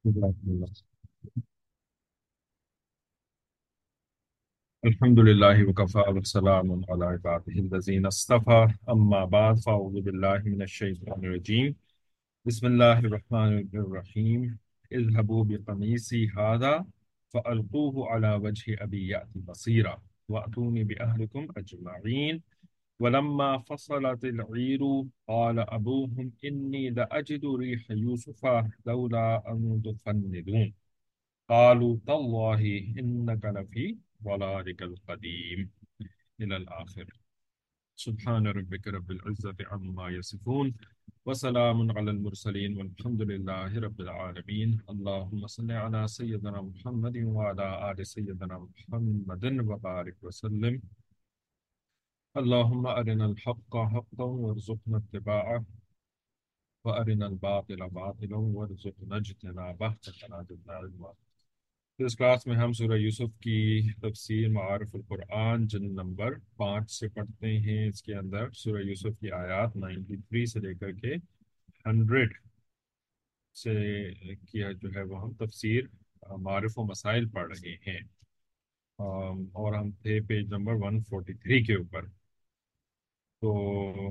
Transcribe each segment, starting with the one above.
अल्हम्दुलिल्लाहि वकफ़ा वस्सलामुन अला इबादिहिल्लज़ीना इस्तफ़ा अम्मा बाद फ़अऊज़ु बिल्लाहि मिनश्शैतानिर्रजीम बिस्मिल्लाहिर्रहमानिर्रहीम इज़हबू बिक़मीसी हाज़ा फ़अल्क़ूहु अला वजहि अबी याति बसीरा वअतूनी बिअहलिकुम अजमईन वलम्मा फ़सलतिल ईरु क़ाल अबूहुम इन्नी लअजिदु रिह यूसुफ़ लौला अन तुफ़न्निदून क़ालू तल्लाहि इन्नक लफ़ी ज़लालिकल क़दीम इलल आखिर सुब्हान रब्बिक रब्बिल इज़्ज़ति अम्मा यसिफून वसलामुन अलल मुरसलीन वल्हम्दुलिल्लाहि रब्बिल आलमीन अल्लाहुम्मा सल्लि अला सय्यिदिना मुहम्मदिन व अला आलि सय्यिदिना मुहम्मदिन व बारिक वसल्लिम अल्लाहुम्मा अरिनल हक़्क़ हक़्क़न वरज़ुक़ना इत्तिबाअह व अरिनल बातिला बातिलन वरज़ुक़ना इज्तिनाबह तो इस क्लास में हम सूरह यूसुफ की तफसीर मारिफुल कुरान जिल्द नंबर 5 से पढ़ते हैं। इसके अंदर सूरह यूसुफ की आयत 93 से लेकर के 100 से किया जो है वो हम तफसीर मारिफ व मसाइल पढ़ रहे हैं। और हम थे पेज नंबर 143 के ऊपर। तो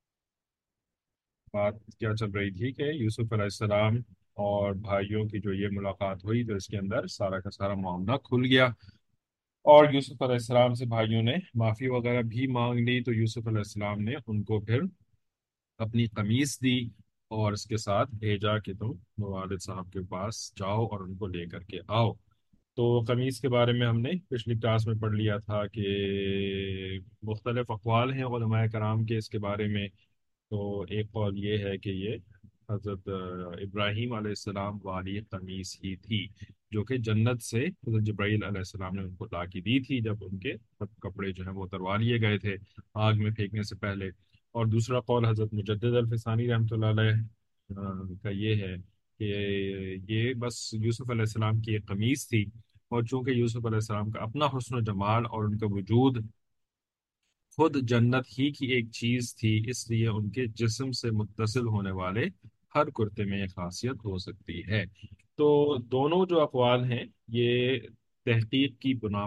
बात क्या चल रही थी कि यूसुफ अलैहिस्सलाम और भाइयों की जो ये मुलाकात हुई तो इसके अंदर सारा का सारा मामला खुल गया और यूसुफ अलैहिस्सलाम से भाइयों ने माफ़ी वगैरह भी मांग ली। तो यूसुफ अलैहिस्सलाम ने उनको फिर अपनी कमीज दी और इसके साथ भेजा कि तुम वालिद साहब के पास जाओ और उनको लेकर के आओ। तो कमीज के बारे में हमने पिछली क्लास में पढ़ लिया था कि मुख्तलिफ अक़वाल हैं उलमाए कराम के इसके बारे में। तो एक कौल ये है कि ये हज़रत इब्राहीम अलैहिस्सलाम वाली कमीज ही थी जो कि जन्नत से हज़रत जिब्राईल अलैहिस्सलाम ने उनको ला की दी थी जब उनके सब कपड़े जो हैं वो उतरवा लिए गए थे आग में फेंकने से पहले। और दूसरा कौल हज़रत मुजद्दिद अल फिसानी रहमतुल्लाह अलैह का ये है कि ये बस यूसुफ अलैहिस्सलाम की एक कमीज थी और चूंकि यूसुफ अलैहिस्सलाम का अपना हुस्न जमाल और उनका वजूद खुद जन्नत ही की एक चीज थी इसलिए उनके जिस्म से मुत्तसिल होने वाले हर कुर्ते में ये खासियत हो सकती है। तो दोनों जो अक़वाल हैं ये तहकीक की बुना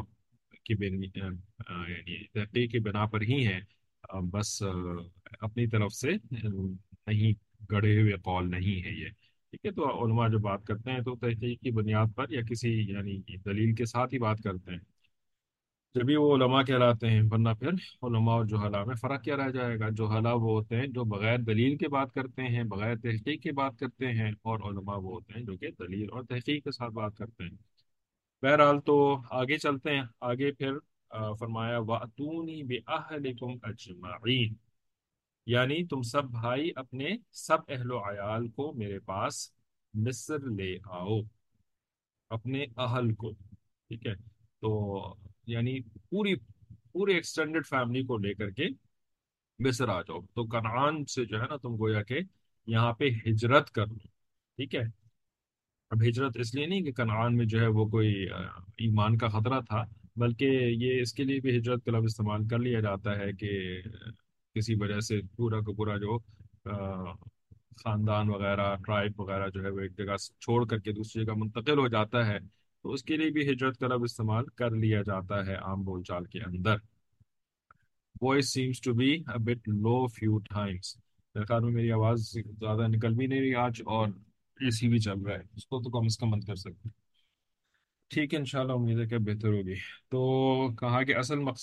यानी तहकीक की बिना पर ही हैं। बस अपनी तरफ से नहीं गढ़े हुए कौल नहीं है ये। ठीक है। तो उलमा जो बात करते हैं तो तहकीक की बुनियाद पर या किसी यानी दलील के साथ ही बात करते हैं जब भी वो उलमा कहलाते हैं, वरना फिर उलमा और जुहला में फ़र्क क्या रह जाएगा। जुहला वो होते हैं जो बगैर दलील के बात करते हैं, बगैर तहकीक की बात करते हैं, और उलमा वो होते हैं जो कि दलील और तहकीक के साथ बात करते हैं। बहरहाल तो आगे चलते हैं। आगे फिर फरमाया वातूनी बिअहलिकुम अजमईन, यानी तुम सब भाई अपने सब अहलो अयाल को मेरे पास मिस्र ले आओ, अपने अहल को। ठीक है। तो यानी पूरी पूरे एक्सटेंडेड फैमिली को लेकर के मिस्र आ जाओ। तो कनान से जो है ना तुम गोया के यहाँ पे हिजरत कर लो। ठीक है। अब हिजरत इसलिए नहीं कि कनान में जो है वो कोई ईमान का खतरा था, बल्कि ये इसके लिए भी हिजरत का लफ्ज़ इस्तेमाल कर लिया जाता है कि किसी वजह से पूरा का पूरा जो खानदान वगैरह ट्राइब वगैरह जो है वो एक जगह से छोड़ करके दूसरी जगह मुंतकिल हो जाता है, तो उसके लिए भी हिजरत का लफ्ज़ इस्तेमाल कर लिया जाता है आम बोलचाल के अंदर। Voice seems to be a bit low few times. मेरे ख्याल में मेरी आवाज़ ज़्यादा निकल भी नहीं रही आज, और एसी भी चल रहा है, उसको तो कम से कम बंद कर सकते हैं। ठीक है, इंशाल्लाह उम्मीद है कि बेहतर होगी। तो कहा कि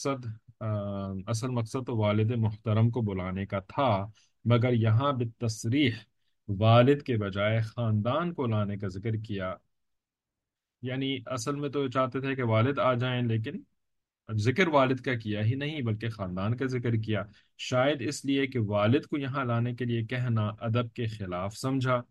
असल मकसद तो वालिद मुहतरम को बुलाने का था, मगर यहाँ बितस्रीह वालिद के बजाय खानदान को लाने का जिक्र किया। यानी असल में तो चाहते थे कि वालिद आ जाएं, लेकिन जिक्र वालिद का किया ही नहीं बल्कि खानदान का जिक्र किया। शायद इसलिए कि वालिद को यहाँ लाने के लिए कहना अदब के खिलाफ समझा,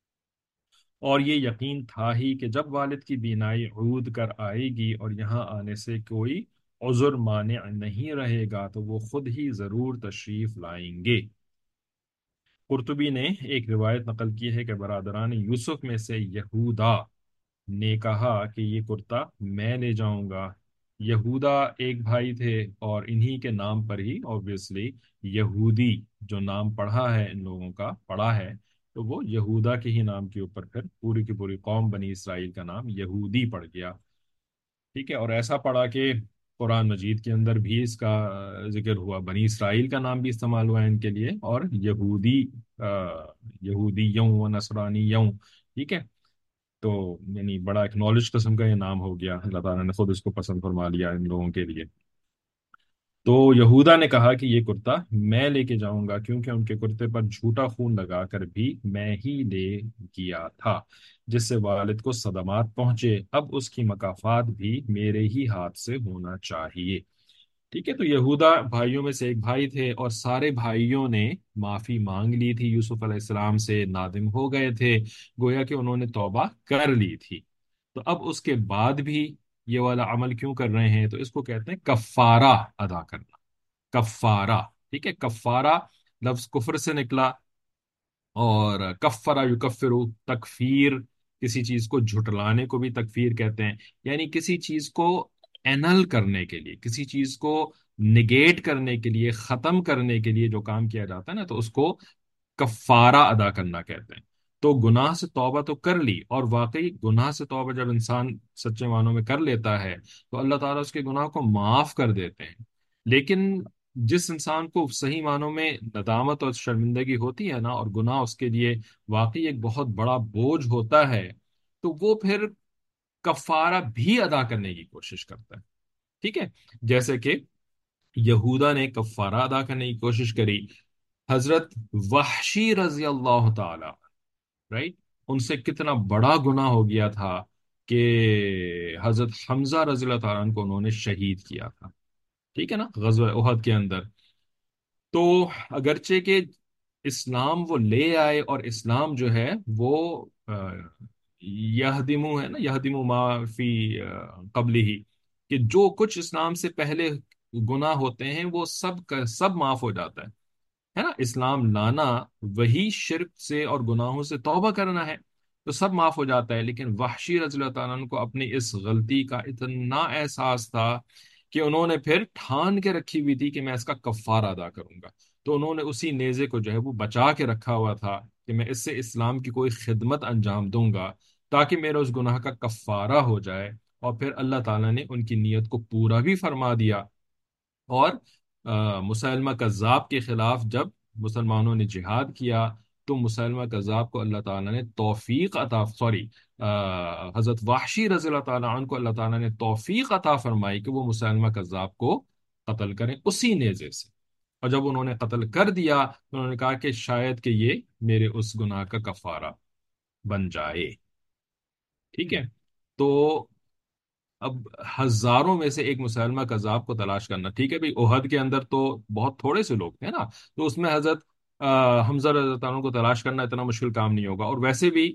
और ये यकीन था ही कि जब वालिद की बीनाई ऊद कर आएगी और यहाँ आने से कोई उज़्र माने नहीं रहेगा तो वो खुद ही ज़रूर तशरीफ लाएंगे। कुर्तुबी ने एक रिवायत नकल की है कि बरादरान यूसुफ में से यहूदा ने कहा कि ये कुर्ता मैं ले जाऊंगा। यहूदा एक भाई थे और इन्हीं के नाम पर ही ऑब्वियसली यहूदी जो नाम पढ़ा है इन लोगों का पढ़ा है, تو وہ یہودا کے ہی نام کے اوپر پھر پوری کی پوری قوم بنی اسرائیل کا نام یہودی پڑ گیا. ٹھیک ہے، اور ایسا پڑا کہ قرآن مجید کے اندر بھی اس کا ذکر ہوا، بنی اسرائیل کا نام بھی استعمال ہوا ہے ان کے لیے، اور یہودی یہودیوں و نصرانیوں. ٹھیک ہے، تو یعنی بڑا ایکنالج قسم کا یہ نام ہو گیا، اللہ تعالیٰ نے خود اس کو پسند فرما لیا ان لوگوں کے لیے. تو یہودا نے کہا کہ یہ کرتا میں لے کے جاؤں گا، کیونکہ ان کے کرتے پر جھوٹا خون لگا کر بھی میں ہی لے گیا تھا، جس سے والد کو صدمات پہنچے، اب اس کی مکافات بھی میرے ہی ہاتھ سے ہونا چاہیے. ٹھیک ہے، تو یہودا بھائیوں میں سے ایک بھائی تھے، اور سارے بھائیوں نے معافی مانگ لی تھی یوسف علیہ السلام سے، نادم ہو گئے تھے، گویا کہ انہوں نے توبہ کر لی تھی. تو اب اس کے بعد بھی یہ والا عمل کیوں کر رہے ہیں؟ تو اس کو کہتے ہیں کفارہ ادا کرنا. کفارہ. ٹھیک ہے، کفارہ لفظ کفر سے نکلا، اور کفرا یکفرو تکفیر، کسی چیز کو جھٹلانے کو بھی تکفیر کہتے ہیں. یعنی کسی چیز کو اینل کرنے کے لیے، کسی چیز کو نگیٹ کرنے کے لیے، ختم کرنے کے لیے جو کام کیا جاتا ہے نا، تو اس کو کفارہ ادا کرنا کہتے ہیں. تو گناہ سے توبہ تو کر لی، اور واقعی گناہ سے توبہ جب انسان سچے معنوں میں کر لیتا ہے تو اللہ تعالیٰ اس کے گناہ کو معاف کر دیتے ہیں. لیکن جس انسان کو صحیح معنوں میں ندامت اور شرمندگی ہوتی ہے نا، اور گناہ اس کے لیے واقعی ایک بہت بڑا بوجھ ہوتا ہے، تو وہ پھر کفارہ بھی ادا کرنے کی کوشش کرتا ہے. ٹھیک ہے، جیسے کہ یہودا نے کفارہ ادا کرنے کی کوشش کری. حضرت وحشی رضی اللہ تعالی، رائٹ، ان سے کتنا بڑا گناہ ہو گیا تھا کہ حضرت حمزہ رضی اللہ تعالیٰ عنہ کو انہوں نے شہید کیا تھا. ٹھیک ہے نا، غزوہ احد کے اندر. تو اگرچہ کہ اسلام وہ لے آئے، اور اسلام جو ہے وہ یہدمو ہے نا، یہدمو ما فی قبل ہی، کہ جو کچھ اسلام سے پہلے گناہ ہوتے ہیں وہ سب کا سب معاف ہو جاتا ہے نا. اسلام لانا وہی شرک سے اور گناہوں سے توبہ کرنا ہے، تو سب معاف ہو جاتا ہے. لیکن وحشی رضی اللہ تعالیٰ عنہ کو اپنی اس غلطی کا اتنا احساس تھا کہ انہوں نے پھر ٹھان کے رکھی ہوئی تھی کہ میں اس کا کفارہ ادا کروں گا. تو انہوں نے اسی نیزے کو جو ہے وہ بچا کے رکھا ہوا تھا کہ میں اس سے اسلام کی کوئی خدمت انجام دوں گا، تاکہ میرا اس گناہ کا کفارہ ہو جائے. اور پھر اللہ تعالیٰ نے ان کی نیت کو پورا بھی فرما دیا. اور مسلمہ کذاب کے خلاف جب مسلمانوں نے جہاد کیا، تو مسلمہ کذاب کو اللہ تعالیٰ نے توفیق عطا سوری حضرت وحشی رضی اللہ تعالیٰ عنہ کو اللہ تعالیٰ نے توفیق عطا فرمائی کہ وہ مسلمہ کذاب کو قتل کریں اسی نیزے سے. اور جب انہوں نے قتل کر دیا تو انہوں نے کہا کہ شاید کہ یہ میرے اس گناہ کا کفارہ بن جائے. ٹھیک ہے، تو اب ہزاروں میں سے ایک مسلمہ کذاب کو تلاش کرنا. ٹھیک ہے بھائی، احد کے اندر تو بہت تھوڑے سے لوگ تھے نا، تو اس میں حضرت حمزہ رضی اللہ عنہ کو تلاش کرنا اتنا مشکل کام نہیں ہوگا. اور ویسے بھی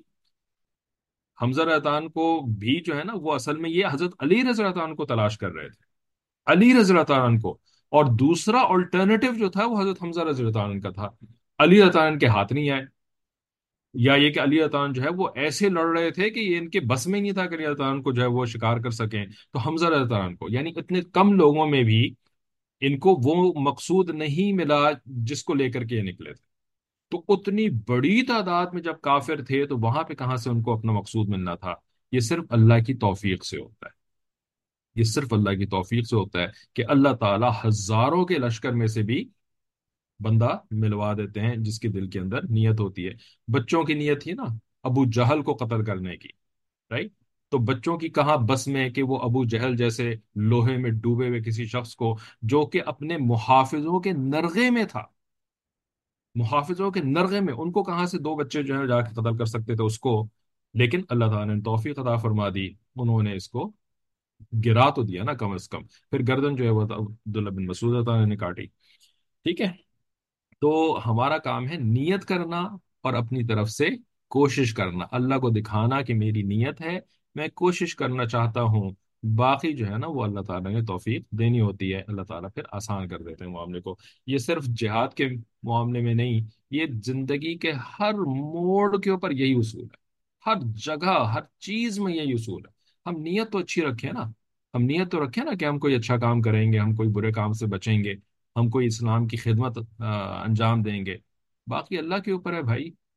حمزہ رضی اللہ عنہ کو بھی جو ہے نا، وہ اصل میں یہ حضرت علی رضی اللہ عنہ کو تلاش کر رہے تھے، علی رضی اللہ عنہ کو. اور دوسرا آلٹرنیٹو جو تھا وہ حضرت حمزہ رضی اللہ عنہ کا تھا. علی رضی اللہ عنہ کے ہاتھ نہیں آئے، یا یہ کہ علی اللہ تعالیٰ جو ہے وہ ایسے لڑ رہے تھے کہ یہ ان کے بس میں ہی نہیں تھا کہ علی اللہ تعالیٰ کو جو ہے وہ شکار کر سکیں. تو حمزہ رضی اللہ تعالیٰ کو، یعنی اتنے کم لوگوں میں بھی ان کو وہ مقصود نہیں ملا جس کو لے کر کے یہ نکلے تھے. تو اتنی بڑی تعداد میں جب کافر تھے تو وہاں پہ کہاں سے ان کو اپنا مقصود ملنا تھا؟ یہ صرف اللہ کی توفیق سے ہوتا ہے. یہ صرف اللہ کی توفیق سے ہوتا ہے کہ اللہ تعالیٰ ہزاروں کے لشکر میں سے بھی بندہ ملوا دیتے ہیں جس کے دل کے اندر نیت ہوتی ہے. بچوں کی نیت تھی نا ابو جہل کو قتل کرنے کی، رائٹ؟ تو بچوں کی کہاں بس میں کہ وہ ابو جہل جیسے لوہے میں ڈوبے ہوئے کسی شخص کو، جو کہ اپنے محافظوں کے نرغے میں تھا، محافظوں کے نرغے میں، ان کو کہاں سے دو بچے جو ہے جا کے قتل کر سکتے تھے اس کو؟ لیکن اللہ تعالیٰ نے توفیق عطا فرما دی، انہوں نے اس کو گرا تو دیا نا کم از کم. پھر گردن جو ہے وہ عبداللہ بن مسعود رضی اللہ عنہ نے کاٹی. ٹھیک ہے، تو ہمارا کام ہے نیت کرنا، اور اپنی طرف سے کوشش کرنا، اللہ کو دکھانا کہ میری نیت ہے، میں کوشش کرنا چاہتا ہوں. باقی جو ہے نا وہ اللہ تعالیٰ نے توفیق دینی ہوتی ہے، اللہ تعالیٰ پھر آسان کر دیتے ہیں معاملے کو. یہ صرف جہاد کے معاملے میں نہیں، یہ زندگی کے ہر موڑ کے اوپر یہی اصول ہے، ہر جگہ ہر چیز میں یہی اصول ہے. ہم نیت تو اچھی رکھیں نا، ہم نیت تو رکھیں نا کہ ہم کوئی اچھا کام کریں گے، ہم کوئی برے کام سے بچیں گے، ہم کوئی اسلام کی خدمت انجام دیں گے. باقی اللہ کے اوپر ہے بھائی.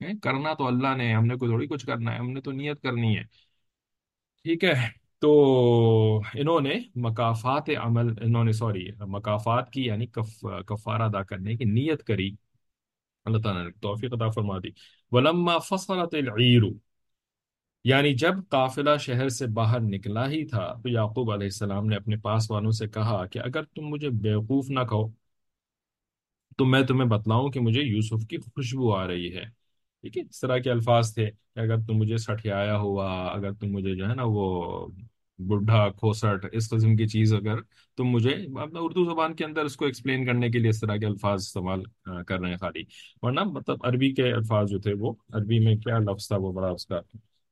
کرنا تو اللہ نے ہے، ہم نے کوئی تھوڑی کچھ کرنا ہے، ہم نے تو نیت کرنی ہے. ٹھیک ہے. تو انہوں نے مکافات عمل، انہوں نے سوری مکافات کی یعنی کفارہ ادا کرنے کی نیت کری. اللہ تعالیٰ نے توفیق عطا فرما دی. ولما فصلت العیر، یعنی جب قافلہ شہر سے باہر نکلا ہی تھا تو یعقوب علیہ السلام نے اپنے پاس والوں سے کہا کہ اگر تم مجھے بیوقوف نہ کہو تو میں تمہیں بتلاؤں کہ مجھے یوسف کی خوشبو آ رہی ہے. ٹھیک ہے، اس طرح کے الفاظ تھے کہ اگر تم مجھے سٹھیایا ہوا، اگر تم مجھے جو ہے نا وہ بڈھا کھوسٹ اس قسم کی چیز، اگر تم مجھے اپنا اردو زبان کے اندر اس کو ایکسپلین کرنے کے لیے اس طرح کے الفاظ استعمال کر رہے ہیں خالی. ورنہ مطلب عربی کے الفاظ جو تھے، وہ عربی میں کیا لفظ تھا وہ بڑا اس کا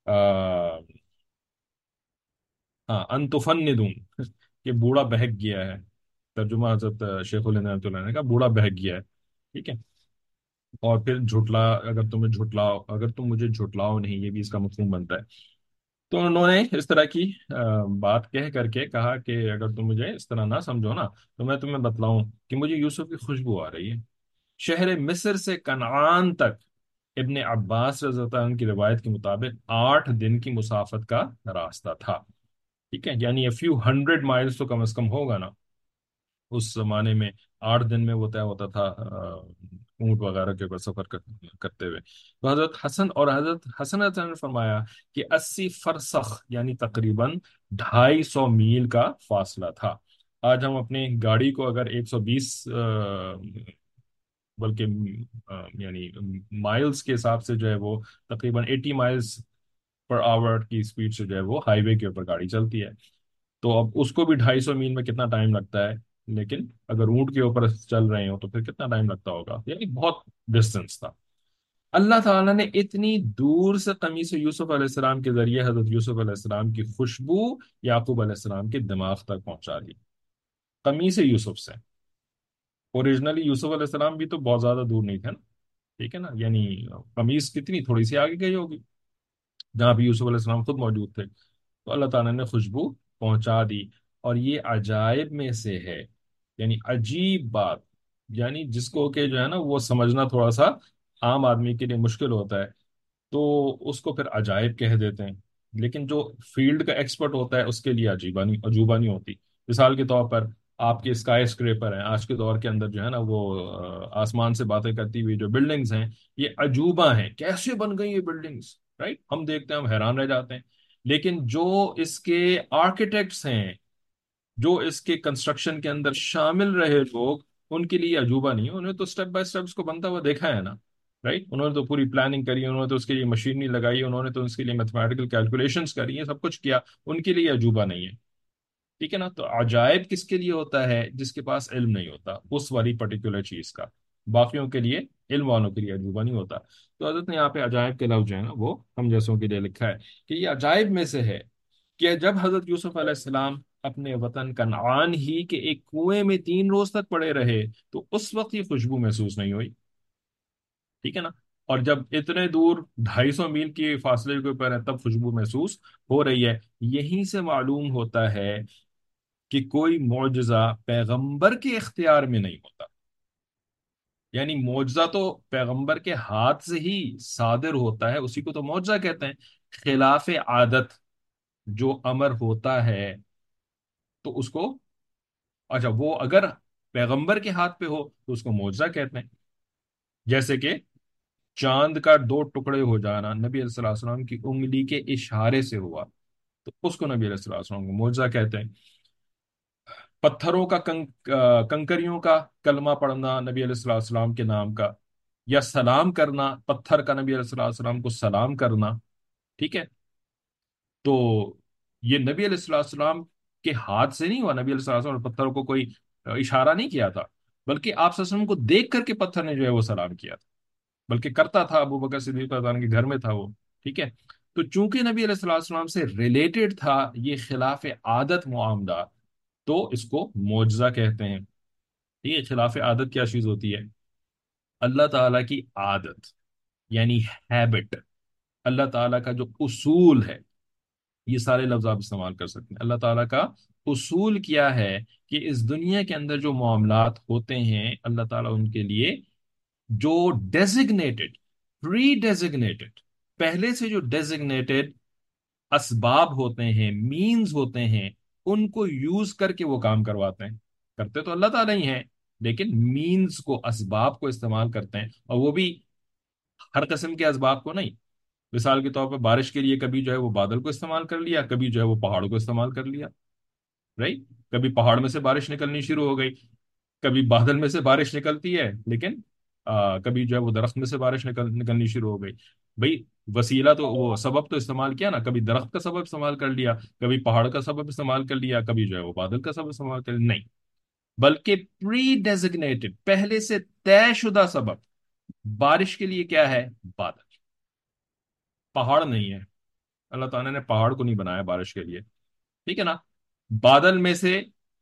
ہاں انتفندون کہ بوڑھا بہک گیا ہے. ترجمہ حضرت شیخ الہند رحمۃ اللہ نے کہا بوڑھا بہک گیا ہے. ٹھیک ہے. اور پھر جھٹلا، اگر تمہیں جھٹلاؤ، اگر تم مجھے جھٹلاؤ نہیں، یہ بھی اس کا مفہوم بنتا ہے. تو انہوں نے اس طرح کی بات کہہ کر کے کہا کہ اگر تم مجھے اس طرح نہ سمجھو نا تو میں تمہیں بتلاؤں کہ مجھے یوسف کی خوشبو آ رہی ہے. شہر مصر سے کنعان تک ابن عباس رضی اللہ عنہ کی روایت کے مطابق 8 دن کی مسافت کا راستہ تھا. ٹھیک ہے، یعنی فیو ہنڈریڈ مائلز تو کم از کم ہوگا نا اس زمانے میں. 8 دن میں وہ طے ہوتا تھا اونٹ وغیرہ کے اوپر سفر کرتے ہوئے. تو حضرت حسن اور حضرت حسن رضی اللہ عنہ نے فرمایا کہ 80 فرسخ یعنی تقریباً 250 میل کا فاصلہ تھا. آج ہم اپنی گاڑی کو اگر 120 بلکہ یعنی مائلز کے حساب سے جو ہے وہ تقریباً 80 مائلز پر آور کی اسپیڈ سے جو ہے وہ ہائی وے کے اوپر گاڑی چلتی ہے. تو اب اس کو بھی 250 میل میں کتنا ٹائم لگتا ہے، لیکن اگر اونٹ کے اوپر چل رہے ہو تو پھر کتنا ٹائم لگتا ہوگا، یعنی بہت ڈسٹینس تھا. اللہ تعالیٰ نے اتنی دور سے قمیص یوسف علیہ السلام کے ذریعے حضرت یوسف علیہ السلام کی خوشبو یعقوب علیہ السلام کے دماغ تک پہنچا دی. قمیص یوسف سے. اوریجنلی یوسف علیہ السلام بھی تو بہت زیادہ دور نہیں تھے نا. ٹھیک ہے نا، یعنی قمیص کتنی تھوڑی سی آگے گئی ہوگی جہاں بھی یوسف علیہ السلام خود موجود تھے. تو اللہ تعالیٰ نے خوشبو پہنچا دی. اور یہ عجائب میں سے ہے، یعنی عجیب بات، یعنی جس کو کہ جو ہے نا وہ سمجھنا تھوڑا سا عام آدمی کے لیے مشکل ہوتا ہے تو اس کو پھر عجائب کہہ دیتے ہیں. لیکن جو فیلڈ کا ایکسپرٹ ہوتا ہے اس کے لیے عجوبہ نہیں ہوتی. مثال کے طور پر آپ کے اسکائی اسکریپر ہیں آج کے دور کے اندر جو ہے نا وہ آسمان سے باتیں کرتی ہوئی جو بلڈنگز ہیں، یہ عجوبہ ہیں. کیسے بن گئی یہ بلڈنگز؟ رائٹ، ہم دیکھتے ہیں ہم حیران رہ جاتے ہیں. لیکن جو اس کے آرکیٹیکٹس ہیں، جو اس کے کنسٹرکشن کے اندر شامل رہے لوگ، ان کے لیے عجوبہ نہیں ہے. انہوں نے تو سٹیپ بائی سٹیپ اس کو بنتا ہوا دیکھا ہے نا. رائٹ، انہوں نے تو پوری پلاننگ کری، انہوں نے تو اس کے لیے مشینری لگائی، انہوں نے تو اس کے لیے میتھمیٹیکل کیلکولیشنز کری ہیں، سب کچھ کیا. ان کے لیے عجوبہ نہیں ہے. ٹھیک ہے نا. تو عجائب کس کے لیے ہوتا ہے؟ جس کے پاس علم نہیں ہوتا اس والی پرٹیکولر چیز کا. باقیوں کے لیے، علم والوں کے لیے عجوبہ نہیں ہوتا. تو حضرت نے یہاں پہ عجائب کے لفظ جو ہے نا وہ ہم جیسوں کے لیے لکھا ہے کہ یہ عجائب میں سے ہے کہ جب حضرت یوسف علیہ السلام اپنے وطن کنعان ہی کے ایک کنویں میں 3 روز تک پڑے رہے تو اس وقت یہ خوشبو محسوس نہیں ہوئی. ٹھیک ہے نا. اور جب اتنے دور 250 میل کے فاصلے کے اوپر ہے تب خوشبو محسوس ہو رہی ہے. یہیں سے معلوم ہوتا ہے کہ کوئی معجزہ پیغمبر کے اختیار میں نہیں ہوتا. یعنی معجزہ تو پیغمبر کے ہاتھ سے ہی صادر ہوتا ہے، اسی کو تو معجزہ کہتے ہیں. خلاف عادت جو امر ہوتا ہے تو اس کو، اچھا وہ اگر پیغمبر کے ہاتھ پہ ہو تو اس کو معجزہ کہتے ہیں. جیسے کہ چاند کا 2 ٹکڑے ہو جانا نبی علیہ الصلوۃ والسلام کی انگلی کے اشارے سے ہوا تو اس کو نبی علیہ الصلوۃ والسلام کو معجزہ کہتے ہیں. پتھروں کا کنکریوں کا کلمہ پڑھنا نبی علیہ الصلوۃ والسلام کے نام کا، یا سلام کرنا پتھر کا نبی علیہ الصلوۃ والسلام کو سلام کرنا. ٹھیک ہے. تو یہ نبی علیہ الصلوۃ والسلام کے ہاتھ سے نہیں ہوا. نبی علیہ الصلوۃ والسلام نے پتھروں کو کوئی اشارہ نہیں کیا تھا، بلکہ آپ صلی اللہ علیہ وسلم کو دیکھ کر کے پتھر نے جو ہے وہ سلام کیا تھا. بلکہ کرتا تھا، ابو بکر صدیق رضی اللہ عنہ کے گھر میں تھا وہ. ٹھیک ہے. تو چونکہ نبی علیہ الصلوۃ والسلام سے ریلیٹڈ تھا یہ خلاف عادت معاملہ تو اس کو معجزہ کہتے ہیں. یہ خلاف عادت کیا چیز ہوتی ہے؟ اللہ تعالیٰ کی عادت یعنی ہیبٹ، اللہ تعالیٰ کا جو اصول ہے. یہ سارے لفظ آپ استعمال کر سکتے ہیں. اللہ تعالیٰ کا اصول کیا ہے کہ اس دنیا کے اندر جو معاملات ہوتے ہیں اللہ تعالیٰ ان کے لیے جو ڈیزگنیٹڈ प्री डेजिग्नेटेड, पहले से जो डेजिग्नेटेड असबाब होते हैं, मीन्स होते हैं, उनको यूज करके वो काम करवाते हैं। करते तो अल्लाह ताला ही हैं, लेकिन मीन्स को, असबाब को इस्तेमाल करते हैं, और वो भी हर किस्म के असबाब को नहीं। मिसाल के तौर पर बारिश के लिए कभी जो है वो बादल को इस्तेमाल कर लिया, कभी जो है वो पहाड़ को इस्तेमाल कर लिया। राइट। कभी पहाड़ में से बारिश निकलनी शुरू हो गई, कभी बादल में से बारिश निकलती है, लेकिन कभी जो है वो दरख्त में से बारिश निकलनी शुरू हो गई। भाई वसीला तो, वो सबब तो इस्तेमाल किया ना, कभी दरख्त का सबब इस्तेमाल कर लिया, कभी पहाड़ का सबब इस्तेमाल कर लिया, कभी जो है वो बादल का सबब इस्तेमाल कर लिया, नहीं। बल्कि प्री डेजिग्नेटेड, पहले से तयशुदा सबब। बारिश के लिए क्या है? बादल। पहाड़ नहीं है। अल्लाह ताला ने पहाड़ को नहीं बनाया बारिश के लिए। ठीक है ना। बादल में से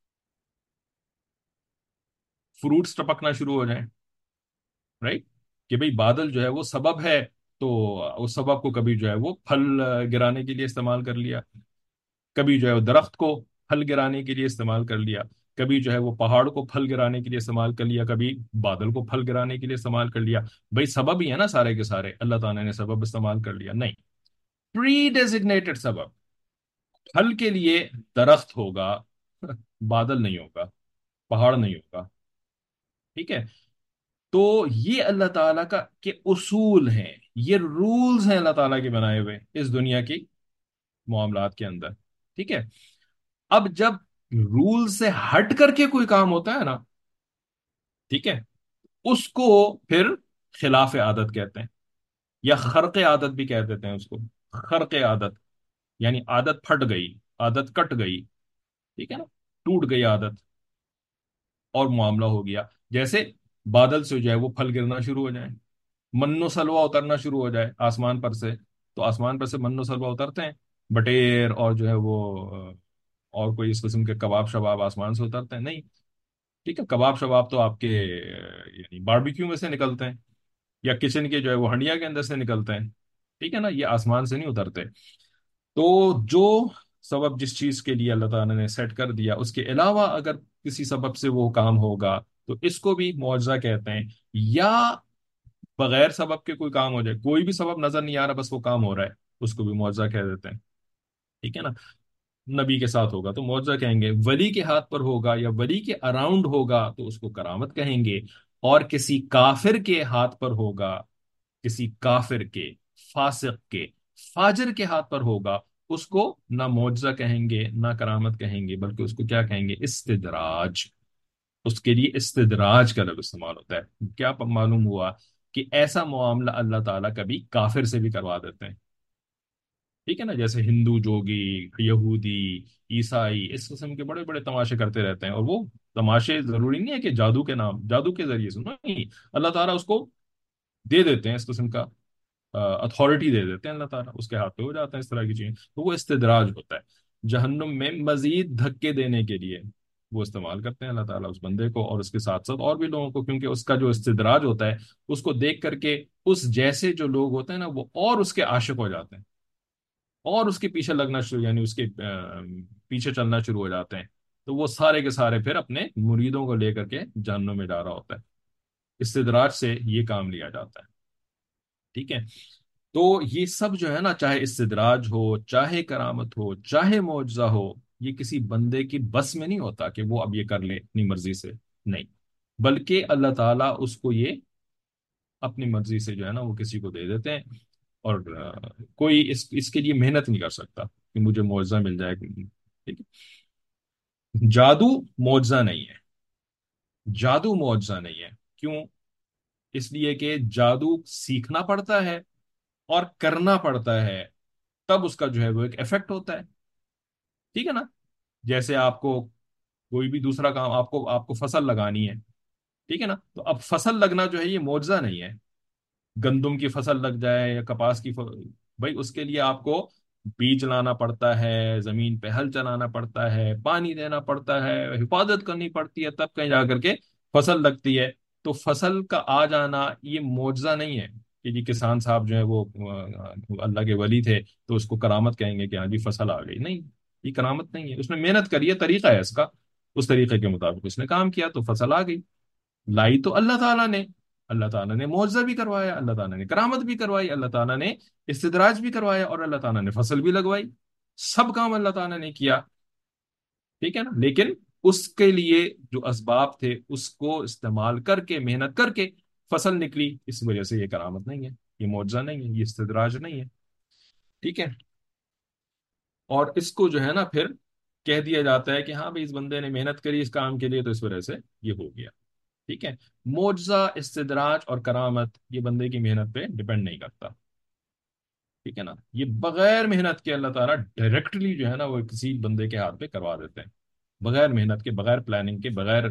फ्रूट्स टपकना शुरू हो जाए। राइट। कि भाई बादल जो है वो सबब है, तो उस सबब को कभी जो है वो फल गिराने के लिए इस्तेमाल कर लिया, कभी जो है वो दरख्त को फल गिराने के लिए इस्तेमाल कर लिया, कभी जो है वो पहाड़ को फल गिराने के लिए इस्तेमाल कर लिया, कभी बादल को फल गिराने के लिए इस्तेमाल कर लिया। भाई सबब ही है ना सारे के सारे, अल्लाह ताला ने सबब इस्तेमाल कर लिया? नहीं। प्री डेजिग्नेटेड सबब। फल के लिए दरख्त होगा, बादल नहीं होगा, पहाड़ नहीं होगा। ठीक है। तो ये अल्लाह ताला का के उसूल हैं, ये रूल्स हैं अल्लाह ताला के बनाए हुए इस दुनिया की मामलात के अंदर। ठीक है। अब जब रूल से हट करके कोई काम होता है ना, ठीक है, उसको फिर खिलाफ आदत कहते हैं, या खर्क आदत भी कह देते हैं उसको। खर्क आदत यानी आदत फट गई, आदत कट गई। ठीक है ना। टूट गई आदत, और मामला हो गया जैसे बादल से जो है वो फल गिरना शुरू हो जाए, मन्नो सलवा उतरना शुरू हो जाए आसमान पर से। तो आसमान पर से मन्नो सलवा उतरते हैं, बटेर और जो है वो और कोई इस किस्म के कबाब शबाब आसमान से उतरते हैं? नहीं। ठीक है। कबाब शबाब तो आपके यानी बारबेक्यू में से निकलते हैं, या किचन के जो है वो हंडिया के अंदर से निकलते हैं। ठीक है ना। ये आसमान से नहीं उतरते। तो जो सबब जिस चीज के लिए अल्लाह ताला ने सेट कर दिया, उसके अलावा अगर किसी सबब से वो काम होगा, तो इसको भी मुआवजा कहते हैं। या बगैर सबब के कोई काम हो जाए, कोई भी सबब नजर नहीं आ रहा, बस वो काम हो रहा है, उसको भी मुआवजा कह देते हैं। ठीक है ना। नबी के साथ होगा तो मुआवजा कहेंगे, वली के हाथ पर होगा या वली के अराउंड होगा तो उसको करामत कहेंगे। और किसी काफिर के हाथ पर होगा, किसी काफिर के, फासिक के, फाजिर के हाथ पर होगा, उसको ना मुआवजा कहेंगे ना करामत कहेंगे, बल्कि उसको क्या कहेंगे? इस्तिदराज। उसके लिए इस्तिदराज का लफ्ज इस्तेमाल होता है। क्या मालूम हुआ कि ऐसा मामला अल्लाह ताला कभी काफिर से भी करवा देते हैं। ठीक है ना। जैसे हिंदू जोगी, यहूदी, ईसाई इस किस्म के बड़े बड़े तमाशे करते रहते हैं, और वो तमाशे जरूरी नहीं है कि जादू के नाम, जादू के जरिए से नहीं, अल्लाह ताला उसको दे देते हैं इस किस्म का अथॉरिटी दे देते हैं, अल्लाह ताला उसके हाथ पे हो जाता है इस तरह की चीजें, तो वो इस्तिदराज होता है। जहन्नुम में मजीद धक्के देने के लिए वो इस्तेमाल करते हैं अल्लाह ताला उस बंदे को, और उसके साथ साथ और भी लोगों को, क्योंकि उसका जो इस्तिदराज होता है, उसको देख करके उस जैसे जो लोग होते हैं ना, वो और उसके आशिक हो जाते हैं, और उसके पीछे लगना शुरू, यानी उसके पीछे चलना शुरू हो जाते हैं। तो वो सारे के सारे फिर अपने मुरीदों को लेकर के जहन्नुम में जा रहा होता है। इस्तिदराज से ये काम लिया जाता है। ठीक है। तो ये सब जो है ना, चाहे इस्तिदराज हो, चाहे करामत हो, चाहे मुआवजा हो, ये किसी बंदे की बस में नहीं होता कि वो अब ये कर ले अपनी मर्जी से। नहीं। बल्कि अल्लाह ताला उसको ये अपनी मर्जी से जो है ना वो किसी को दे देते हैं। और कोई इसके लिए मेहनत नहीं कर सकता कि मुझे मुआवजा मिल जाए। ठीक है। जादू मुआवजा नहीं है। जादू मुआवजा नहीं है। क्यों? इसलिए कि जादू सीखना पड़ता है और करना पड़ता है, तब उसका जो है वो एक इफेक्ट होता है। ठीक है ना। जैसे आपको कोई भी दूसरा काम, आपको आपको फसल लगानी है। ठीक है ना। तो अब फसल लगना जो है ये मुआवजा नहीं है। गंदुम की फसल लग जाए या कपास की भाई उसके लिए आपको बीज लाना पड़ता है, जमीन पे हल चलाना पड़ता है, पानी देना पड़ता है, हिफाजत करनी पड़ती है, तब कहीं जाकर के फसल लगती है। तो फसल का आ जाना ये मुआवजा नहीं है कि जी किसान साहब जो है वो अल्लाह के वली थे तो उसको करामत कहेंगे कि हाँ जी फसल आ गई। नहीं, ये करामत नहीं है। उसने मेहनत करी है, तरीका है इसका, उस तरीके के मुताबिक उसने काम किया तो फसल आ गई। लाई तो अल्लाह ताला ने, اللہ تعالیٰ نے معجزہ بھی کروایا، اللہ تعالیٰ نے کرامت بھی کروائی، اللہ تعالیٰ نے استدراج بھی کروایا، اور اللہ تعالیٰ نے فصل بھی لگوائی. سب کام اللہ تعالیٰ نے کیا. ٹھیک ہے نا. لیکن اس کے لیے جو اسباب تھے اس کو استعمال کر کے، محنت کر کے فصل نکلی، اس وجہ سے یہ کرامت نہیں ہے، یہ معجزہ نہیں ہے، یہ استدراج نہیں ہے. ٹھیک ہے. اور اس کو جو ہے نا پھر کہہ دیا جاتا ہے کہ ہاں بھائی اس بندے نے محنت کری اس کام کے لیے تو اس وجہ سے یہ ہو گیا. ٹھیک ہے. معجزہ، استدراج اور کرامت یہ بندے کی محنت پہ ڈپینڈ نہیں کرتا. ٹھیک ہے نا. یہ بغیر محنت کے اللہ تعالیٰ ڈائریکٹلی جو ہے نا وہ کسی بندے کے ہاتھ پہ کروا دیتے ہیں، بغیر محنت کے، بغیر پلاننگ کے، بغیر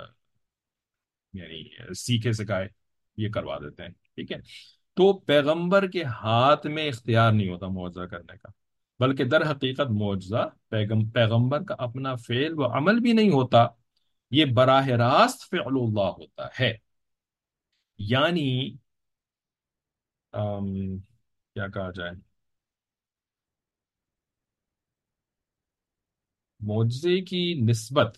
یعنی سیکھے سکھائے یہ کروا دیتے ہیں. ٹھیک ہے. تو پیغمبر کے ہاتھ میں اختیار نہیں ہوتا معجزہ کرنے کا، بلکہ در حقیقت معجزہ پیغمبر کا اپنا فعل و عمل بھی نہیں ہوتا، یہ براہ راست فعل اللہ ہوتا ہے. یعنی آم، کیا کہا جائے، معجزے کی نسبت،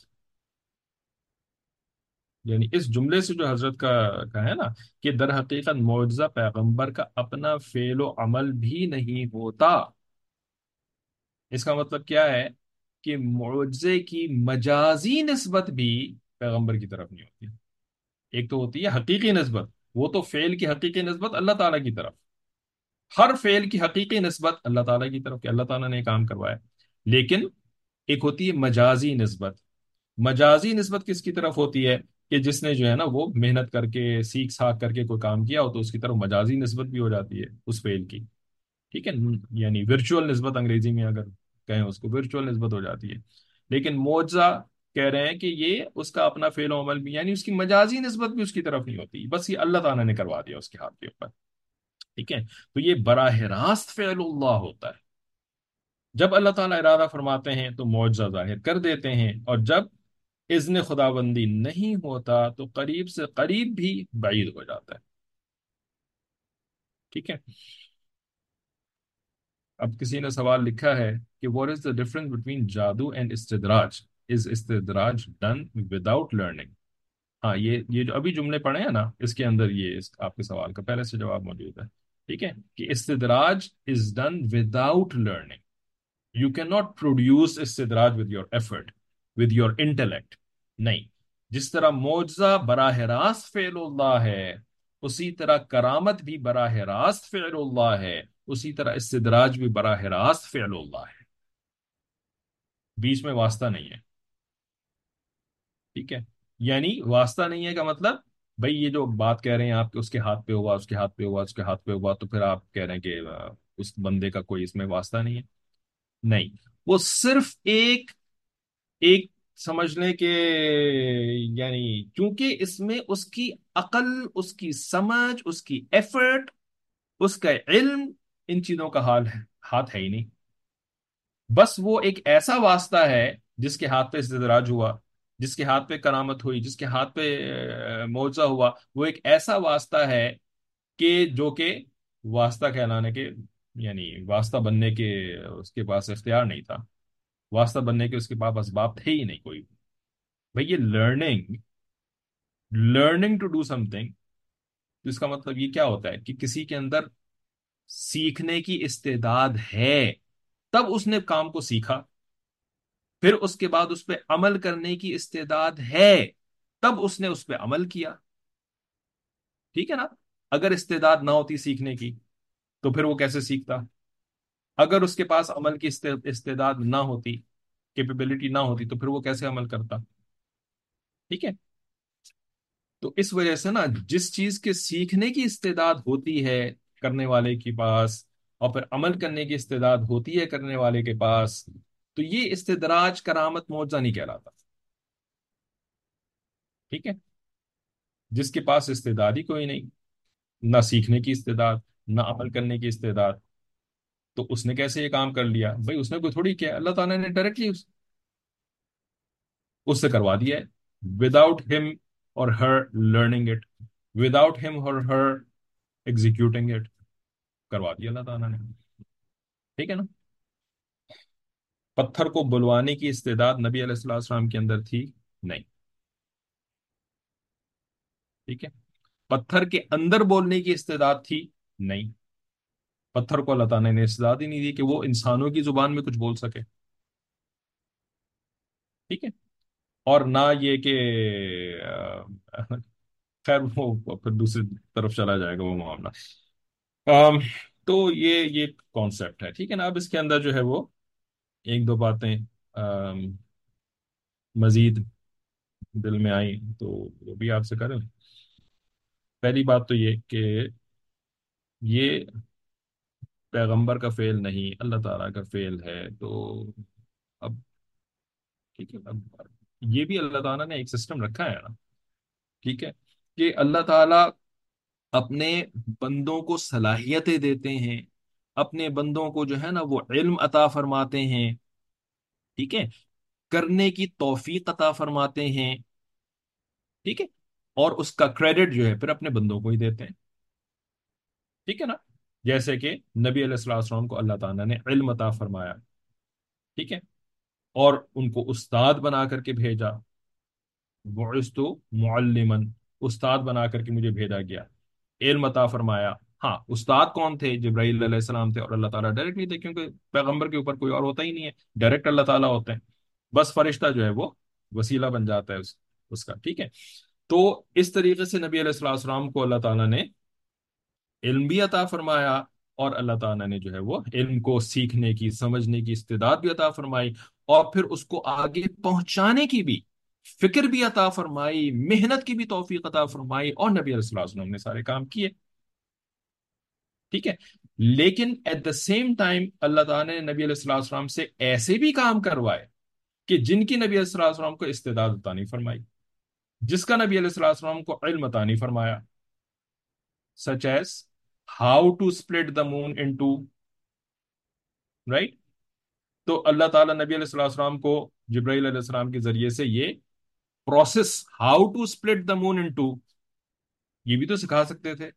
یعنی اس جملے سے جو حضرت کا ہے نا کہ در حقیقت معجزہ پیغمبر کا اپنا فعل و عمل بھی نہیں ہوتا، اس کا مطلب کیا ہے کہ معجزے کی مجازی نسبت بھی پیغمبر کی طرف نہیں ہوتی. ایک تو ہوتی ہے حقیقی نسبت، وہ تو فعل کی حقیقی نسبت اللہ تعالیٰ کی طرف، ہر فعل کی حقیقی نسبت اللہ تعالیٰ کی طرف کہ اللہ تعالیٰ نے یہ کام کروایا. لیکن ایک ہوتی ہے مجازی نسبت. مجازی نسبت کس کی طرف ہوتی ہے کہ جس نے جو ہے نا وہ محنت کر کے، سیکھ ساکھ کر کے کوئی کام کیا ہو تو اس کی طرف مجازی نسبت بھی ہو جاتی ہے اس فعل کی. ٹھیک ہے. یعنی ورچوئل نسبت انگریزی میں اگر کہیں اس کو ورچوئل نسبت ہو جاتی ہے. لیکن معجزہ کہہ رہے ہیں کہ یہ اس کا اپنا فعل و عمل بھی، یعنی اس کی مجازی نسبت بھی اس کی طرف نہیں ہوتی، بس یہ اللہ تعالیٰ نے کروا دیا اس کے ہاتھ کے اوپر. ٹھیک ہے. تو یہ براہ راست فعل اللہ ہوتا ہے. جب اللہ تعالیٰ ارادہ فرماتے ہیں تو معجزہ ظاہر کر دیتے ہیں، اور جب اذن خداوندی نہیں ہوتا تو قریب سے قریب بھی بعید ہو جاتا ہے. ٹھیک ہے. اب کسی نے سوال لکھا ہے کہ what is the difference between جادو اینڈ استدراج؟ is استدراج done without learning؟ ہاں، یہ جو ابھی جملے پڑھے ہیں نا اس کے اندر یہ آپ کے سوال کا پہلے سے جواب موجود ہے. ٹھیک ہے. کہ استدراج is done without learning. You cannot produce استدراج with your effort, with your intellect. نہیں. جس طرح معجزہ براہ راست فعل اللہ ہے، اسی طرح کرامت بھی براہ راست فعل اللہ ہے، اسی طرح استدراج بھی براہ راست فعل اللہ ہے. بیچ میں واسطہ نہیں ہے. ٹھیک ہے. یعنی واسطہ نہیں ہے کا مطلب بھئی یہ جو بات کہہ رہے ہیں آپ کہ اس کے ہاتھ پہ ہوا، اس کے ہاتھ پہ ہوا، اس کے ہاتھ پہ ہوا، تو پھر آپ کہہ رہے ہیں کہ اس بندے کا کوئی اس میں واسطہ نہیں ہے. نہیں. وہ صرف ایک ایک سمجھ لیں کہ یعنی چونکہ اس میں اس کی عقل، اس کی سمجھ، اس کی ایفرٹ، اس کا علم، ان چیزوں کا حال ہے، ہاتھ ہے ہی نہیں. بس وہ ایک ایسا واسطہ ہے جس کے ہاتھ پہ استدراج ہوا، جس کے ہاتھ پہ کرامت ہوئی، جس کے ہاتھ پہ معجزہ ہوا، وہ ایک ایسا واسطہ ہے کہ جو کہ واسطہ کہلانے کے، یعنی واسطہ بننے کے اس کے پاس اختیار نہیں تھا، واسطہ بننے کے اس کے پاس اسباب تھے ہی نہیں کوئی. بھئی یہ learning to do something, تو اس کا مطلب یہ کیا ہوتا ہے کہ کسی کے اندر سیکھنے کی استعداد ہے، تب اس نے کام کو سیکھا، پھر اس کے بعد اس پہ عمل کرنے کی استعداد ہے، تب اس نے اس پہ عمل کیا. ٹھیک ہے نا. اگر استعداد نہ ہوتی سیکھنے کی تو پھر وہ کیسے سیکھتا؟ اگر اس کے پاس عمل کی استعداد نہ ہوتی، کیپیبلٹی نہ ہوتی، تو پھر وہ کیسے عمل کرتا؟ ٹھیک ہے. تو اس وجہ سے نا جس چیز کے سیکھنے کی استعداد ہوتی ہے کرنے والے کے پاس، اور پھر عمل کرنے کی استعداد ہوتی ہے کرنے والے کے پاس، تو یہ استدراج، کرامت، معجزہ نہیں کہلاتا. ٹھیک ہے. جس کے پاس استعداد ہی کوئی نہیں، نہ سیکھنے کی استعداد، نہ عمل کرنے کی استعداد، تو اس نے کیسے یہ کام کر لیا؟ بھائی اس نے کوئی تھوڑی کیا، اللہ تعالیٰ نے ڈائریکٹلی اس سے کروا دیا ہے، وداؤٹ ہم اور ہر لرننگ اٹ، وداؤٹ ہم اور ہر ایگزیکیوٹنگ اٹ، کروا دیا اللہ تعالیٰ نے. ٹھیک ہے نا. پتھر کو بلوانے کی استعداد نبی علیہ السلام کے اندر تھی؟ نہیں. ٹھیک ہے. پتھر کے اندر بولنے کی استعداد تھی؟ نہیں، پتھر کو اللہ تعالیٰ نے استعداد ہی نہیں دی کہ وہ انسانوں کی زبان میں کچھ بول سکے. ٹھیک ہے. اور نہ یہ کہ خیر وہ پھر دوسری طرف چلا جائے گا وہ معاملہ. آم، تو یہ کانسیپٹ ہے. ٹھیک ہے نا. اب اس کے اندر جو ہے وہ ایک دو باتیں آم، مزید دل میں آئی تو وہ بھی آپ سے کریں. پہلی بات تو یہ کہ یہ پیغمبر کا فعل نہیں، اللہ تعالیٰ کا فعل ہے. تو اب ٹھیک ہے، اب یہ بھی اللہ تعالیٰ نے ایک سسٹم رکھا ہے نا. ٹھیک ہے، کہ اللہ تعالیٰ اپنے بندوں کو صلاحیتیں دیتے ہیں، اپنے بندوں کو جو ہے نا وہ علم عطا فرماتے ہیں. ٹھیک ہے، کرنے کی توفیق عطا فرماتے ہیں. ٹھیک ہے، اور اس کا کریڈٹ جو ہے پھر اپنے بندوں کو ہی دیتے ہیں. ٹھیک ہے نا. جیسے کہ نبی علیہ الصلوۃ والسلام کو اللہ تعالیٰ نے علم عطا فرمایا. ٹھیک ہے، اور ان کو استاد بنا کر کے بھیجا. بعثت معلما، استاد بنا کر کے مجھے بھیجا گیا. علم عطا فرمایا. ہاں، استاد کون تھے؟ جبرائیل علیہ السلام تھے. اور اللہ تعالیٰ ڈائریکٹ نہیں تھے کیونکہ پیغمبر کے اوپر کوئی اور ہوتا ہی نہیں ہے، ڈائریکٹ اللہ تعالیٰ ہوتے ہیں. بس فرشتہ جو ہے وہ وسیلہ بن جاتا ہے اس کا. ٹھیک ہے. تو اس طریقے سے نبی علیہ الصلوۃ والسلام کو اللہ تعالیٰ نے علم بھی عطا فرمایا، اور اللہ تعالیٰ نے جو ہے وہ علم کو سیکھنے کی، سمجھنے کی استعداد بھی عطا فرمائی، اور پھر اس کو آگے پہنچانے کی بھی فکر بھی عطا فرمائی، محنت کی بھی توفیق عطا فرمائی، اور نبی علیہ الصلوۃ والسلام نے سارے کام کیے. ٹھیک ہے. لیکن ایٹ دا سیم ٹائم اللہ تعالیٰ نے نبی علیہ الصلوۃ والسلام سے ایسے بھی کام کروائے کہ جن کی نبی علیہ الصلوۃ والسلام کو استعداد عطا نہیں فرمائی، جس کا نبی علیہ الصلوۃ والسلام کو علم عطا نہیں فرمایا. Such as how to split the moon in two. Right. تو اللہ تعالیٰ نبی علیہ الصلوۃ والسلام کو جبرائیل علیہ السلام کے ذریعے سے یہ process how to split the moon in two یہ بھی تو سکھا سکتے تھے.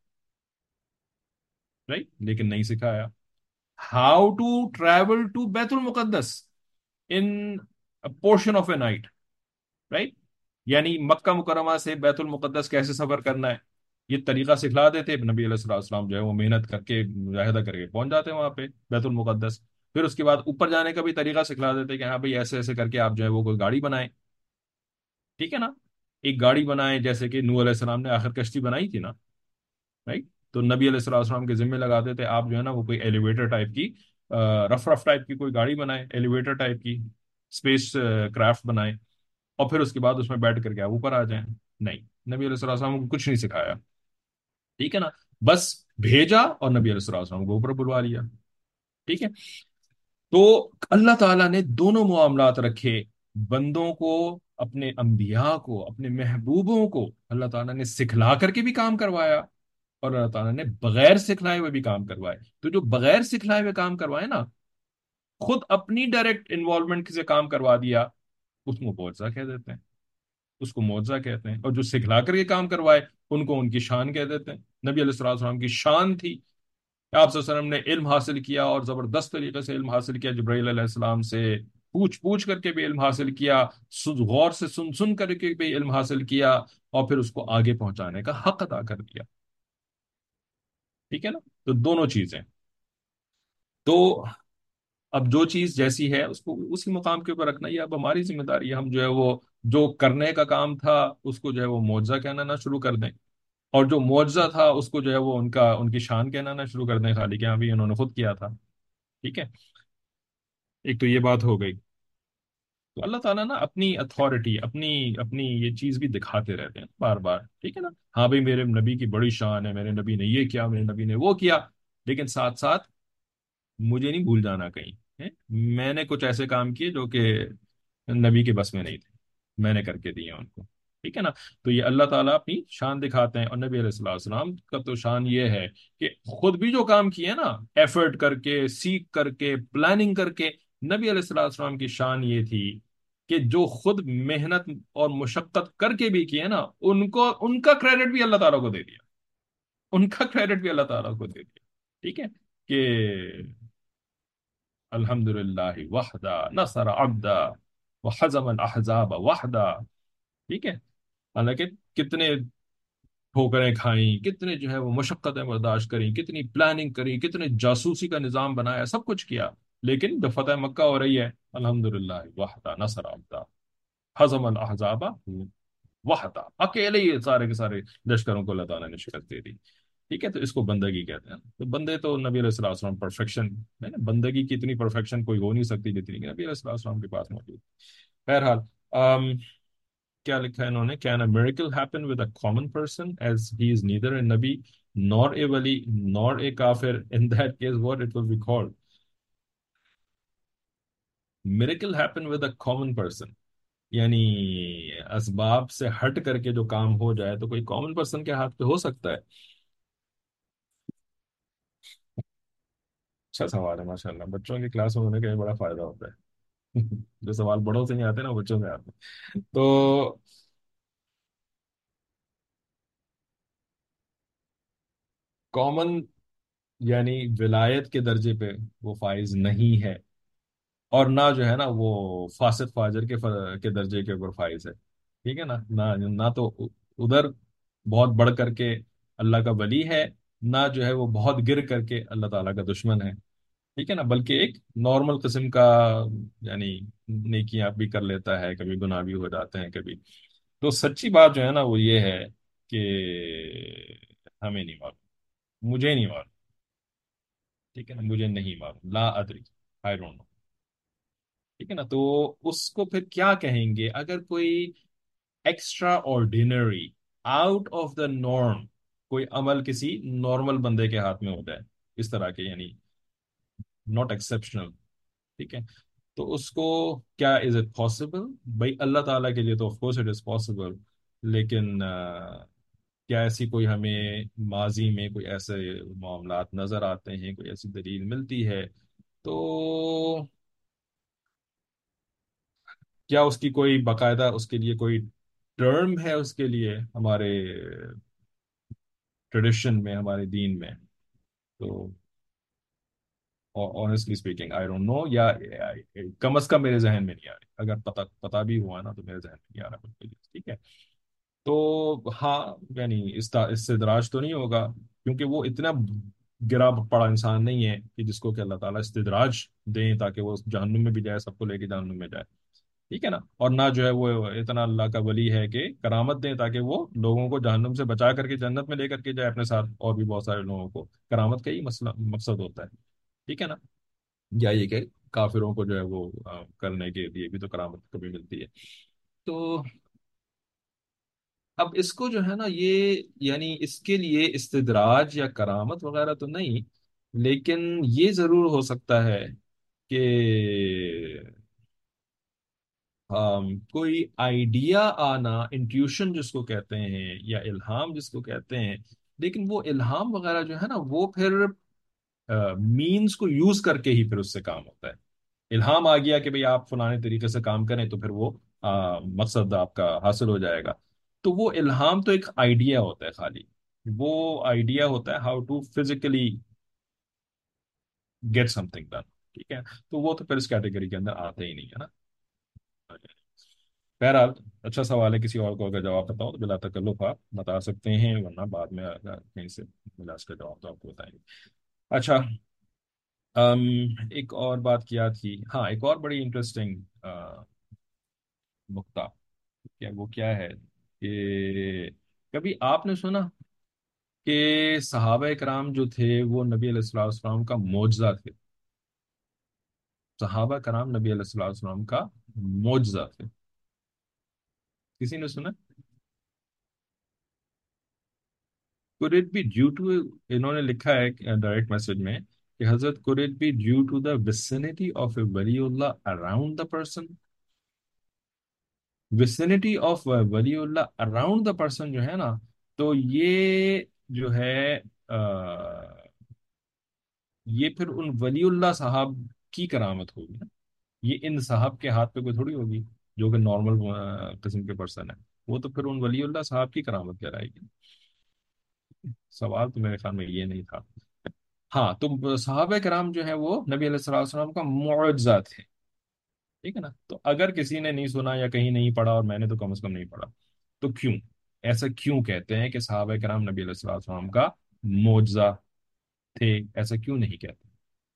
رائٹ. لیکن نہیں سکھایا. ہاؤ ٹو ٹریول ٹو بیت المقدس in portion of a night. Right. یعنی مکہ مکرمہ سے بیت المقدس کیسے سفر کرنا ہے، یہ طریقہ سکھلا دیتے. نبی علیہ الصلوۃ والسلام جو ہے وہ محنت کر کے مجاہدہ کر کے پہنچ جاتے ہیں وہاں پہ بیت المقدس. پھر اس کے بعد اوپر جانے کا بھی طریقہ سکھلا دیتے کہ ہاں بھائی ایسے ایسے کر کے آپ جو ہے وہ کوئی گاڑی بنائیں. ٹھیک ہے نا. ایک گاڑی بنائیں جیسے کہ نوح علیہ السلام نے آخر کشتی بنائی تھی نا. رائٹ. تو نبی علیہ الصلوۃ والسلام کے ذمہ لگاتے تھے آپ جو ہے نا وہ کوئی ایلیویٹر ٹائپ کی، رف رف ٹائپ کی کوئی گاڑی بنائیں، ایلیویٹر ٹائپ کی اسپیس کرافٹ بنائیں، اور پھر اس کے بعد اس میں بیٹھ کر کے آپ اوپر آ جائیں. نہیں، نبی علیہ الصلوۃ والسلام کو کچھ نہیں سکھایا. ٹھیک ہے نا. بس بھیجا اور نبی علیہ الصلوۃ والسلام کو اوپر بلوا لیا. ٹھیک ہے. تو اللہ تعالیٰ نے دونوں معاملات رکھے. بندوں کو، اپنے انبیاء کو، اپنے محبوبوں کو اللہ تعالیٰ نے سکھلا کر کے بھی کام کروایا، اور اللہ تعالیٰ نے بغیر سکھلائے ہوئے بھی کام کروائے. تو جو بغیر سکھلائے ہوئے کام کروائے نا، خود اپنی ڈائریکٹ انوالومنٹ سے کام کروا دیا، اس کو معجزہ کہہ دیتے ہیں. اس کو معجزہ کہتے ہیں. اور جو سکھلا کر کے کام کروائے ان کو ان کی شان کہہ دیتے ہیں. نبی علیہ الصلوۃ والسلام کی شان تھی کہ آپ صلی اللہ علیہ وسلم نے علم حاصل کیا، اور زبردست طریقے سے علم حاصل کیا. جبرائیل علیہ السلام سے پوچھ پوچھ کر کے بھی علم حاصل کیا، غور سے سن سن کر کے بھی علم حاصل کیا، اور پھر اس کو آگے پہنچانے کا حق ادا کر دیا. ٹھیک ہے نا. تو دونوں چیزیں. تو اب جو چیز جیسی ہے اس کو اسی مقام کے اوپر رکھنا، یہ اب ہماری ذمہ داری ہے. ہم جو ہے وہ جو کرنے کا کام تھا اس کو جو ہے وہ معجزہ کہنا نہ شروع کر دیں، اور جو معجزہ تھا اس کو جو ہے وہ ان کی شان کہنا نہ شروع کر دیں خالی کہ ہاں بھی انہوں نے خود کیا تھا. ٹھیک ہے. ایک تو یہ بات ہو گئی. تو اللہ تعالیٰ نا اپنی اتھارٹی، اپنی اپنی یہ چیز بھی دکھاتے رہتے ہیں بار بار. ٹھیک ہے نا. ہاں بھائی میرے نبی کی بڑی شان ہے، میرے نبی نے یہ کیا، میرے نبی نے وہ کیا، لیکن ساتھ ساتھ مجھے نہیں بھول جانا کہیں ہے؟ میں نے کچھ ایسے کام کیے جو کہ نبی کے بس میں نہیں تھے، میں نے کر کے دیے ان کو. ٹھیک ہے نا. تو یہ اللہ تعالیٰ اپنی شان دکھاتے ہیں. اور نبی علیہ الصلوۃ والسلام کا تو شان یہ ہے کہ خود بھی جو کام کیے نا، ایفرٹ کر کے، سیکھ کر کے، پلاننگ کر کے، نبی علیہ الصلوۃ والسلام کی شان یہ تھی کہ جو خود محنت اور مشقت کر کے بھی کیے نا، ان کا کریڈٹ بھی اللہ تعالیٰ کو دے دیا. ان کا کریڈٹ بھی اللہ تعالیٰ کو دے دیا. ٹھیک ہے. کہ الحمد للہ وحدہ نصر عبدہ وحزم الاحزاب وحدہ. ٹھیک ہے. حالانکہ کتنے ठोकरें खाई, कितने जो है वो मशक्क़तें बर्दाश्त करी, कितनी प्लानिंग करी, कितने जासूसी का निज़ाम बनाया, सब कुछ किया। लेकिन जब फतेह मक्का हो रही है, अल्हम्दुलिल्लाह वहदा नसर अब्दा हज़म अल अहज़ाबा वहदा, अकेले ही सारे के सारे लश्करों को अल्लाह ताला ने शिकस्त दे दी। ठीक है, तो इसको बंदगी कहते हैं। तो बंदे तो नबी अलैहि सल्लम परफेक्शन है ना, बंदगी की इतनी परफेक्शन कोई हो नहीं सकती जितनी कि नबी अलैहि सल्लम के पास मौजूद। बहरहाल, क्या लिखा है इन्होंने, can a miracle happen with a common person as he is neither a नबी नॉर ए वली नॉर ए काफिर, in that case what it will be called. Miracle happen with a common person, यानी असबाब से हट करके जो काम हो जाए तो कोई कॉमन पर्सन के हाथ पे हो सकता है। अच्छा सवाल है, माशाल्लाह, बच्चों की क्लास में होने का ये बड़ा फायदा होता है। जो सवाल बड़ों से नहीं आते ना, बच्चों से आते हैं। तो कॉमन यानी विलायत के दर्जे पे वो फाइज नहीं है, और ना जो है ना वो फासिद फाजर के दर्जे के ऊपर फाइज है। ठीक है ना, ना तो उधर बहुत बढ़ करके अल्लाह का वली है, ना जो है वो बहुत गिर करके अल्लाह ताला का दुश्मन है। ठीक है ना, बल्कि एक नॉर्मल किस्म का, यानी नेकियां भी कर लेता है, कभी गुनाह भी हो जाते हैं कभी। तो सच्ची बात जो है ना वो ये है कि हमें नहीं मालूम, मुझे नहीं मालूम। ठीक है ना, मुझे नहीं मालूम, ला अदरी, आई डोंट नो। ठीक है ना, तो उसको फिर क्या कहेंगे अगर कोई extraordinary, out of the norm कोई अमल किसी नॉर्मल बंदे के हाथ में हो जाए, इस तरह के, यानी नॉट एक्सेप्शनल। ठीक है, तो उसको क्या, इज इट पॉसिबल? भाई अल्लाह ताला के लिए तो of course it is possible, लेकिन क्या ऐसी कोई हमें माजी में कोई ऐसे मामलात नजर आते हैं, कोई ऐसी दलील मिलती है? तो क्या उसकी कोई बाकायदा उसके लिए कोई टर्म है उसके लिए हमारे ट्रेडिशन में, हमारे दीन में? तो honestly speaking I don't know, या कम अज कम मेरे जहन में नहीं आ रही। अगर पता पता भी हुआ ना तो मेरे जहन में नहीं आ रहा बिल्कुल। ठीक है, तो हाँ, यानी इससे दराज तो नहीं होगा, क्योंकि वो इतना गिरा पड़ा इंसान नहीं है कि जिसको कि अल्लाह ताला इस्तिदराज दें ताकि वो जहन्नुम में भी जाए, सबको लेके जहन्नुम में जाए। ठीक है ना, और ना जो है वो इतना अल्लाह का वली है कि करामत दें ताकि वो लोगों को जहन्नुम से बचा करके जन्नत में लेकर के जाए अपने साथ, और भी बहुत सारे लोगों को। करामत का ही मसला मकसद होता है। ठीक है ना, या ये कि काफिरों को जो है वो करने के लिए भी तो करामत कभी मिलती है। तो अब इसको जो है ना ये, यानी इसके लिए इस्तिदराज या करामत वगैरह तो नहीं, लेकिन ये जरूर हो सकता है कि कोई आइडिया आना, इंट्यूशन जिसको कहते हैं, या इल्हाम जिसको कहते हैं। लेकिन वो इल्हाम वगैरह जो है ना वो फिर मीन्स को यूज करके ही फिर उससे काम होता है। इल्हाम आ गया कि भाई आप फलाने तरीके से काम करें तो फिर वो मकसद आपका हासिल हो जाएगा। तो वो इल्हाम तो एक आइडिया होता है खाली, वो आइडिया होता है how to physically get something done. ठीक है, तो वो तो फिर इस कैटेगरी के अंदर आते ही नहीं है ना। बहरहाल, अच्छा सवाल है, किसी और को अगर जवाब बताओ तो बिला तकल्लुफ आप बता सकते हैं, वरना बाद में अगर कहीं से मिला इसका जवाब तो आपको बताएंगे। अच्छा, एक और बात किया थी, हाँ, एक और बड़ी इंटरेस्टिंग नुक्ता, क्या वो क्या है कि कभी आपने सुना कि सहाबा कराम जो थे वो नबी अलैहिस्सलाम का मोजजा थे? सहाबा कराम नबी अलैहिस्सलाम का मोजजा थे, किसी ने सुना? Could it be due to, इन्होंने लिखा है डायरेक्ट मैसेज में कि हजरत, could it be due to the vicinity of a वलीउल्लाह around the person? Vicinity of वलीउल्लाह अराउंड द पर्सन जो है ना, तो ये जो है ये फिर उन वलीउल्लाह साहब की करामत होगी ना। ये इन साहब के हाथ पे कोई थोड़ी होगी जो कि नॉर्मल किस्म के पर्सन है। वो तो फिर उन वलीउल्लाह साहब की करामत कहलाएगी। सवाल तो मेरे ख्याल में ये नहीं था। हाँ, तो सहाबा कराम जो है वो नबी अलैहिस्सलाम का मुअज्जा थे। ठीक है ना, तो अगर किसी ने नहीं सुना या कहीं नहीं पढ़ा, और मैंने तो कम से कम नहीं पढ़ा, तो क्यों? ऐसा क्यों कहते हैं कि सहाबा करام नबी अलैहि वसल्लम का मोजजा थे? ऐसा क्यों नहीं कहते?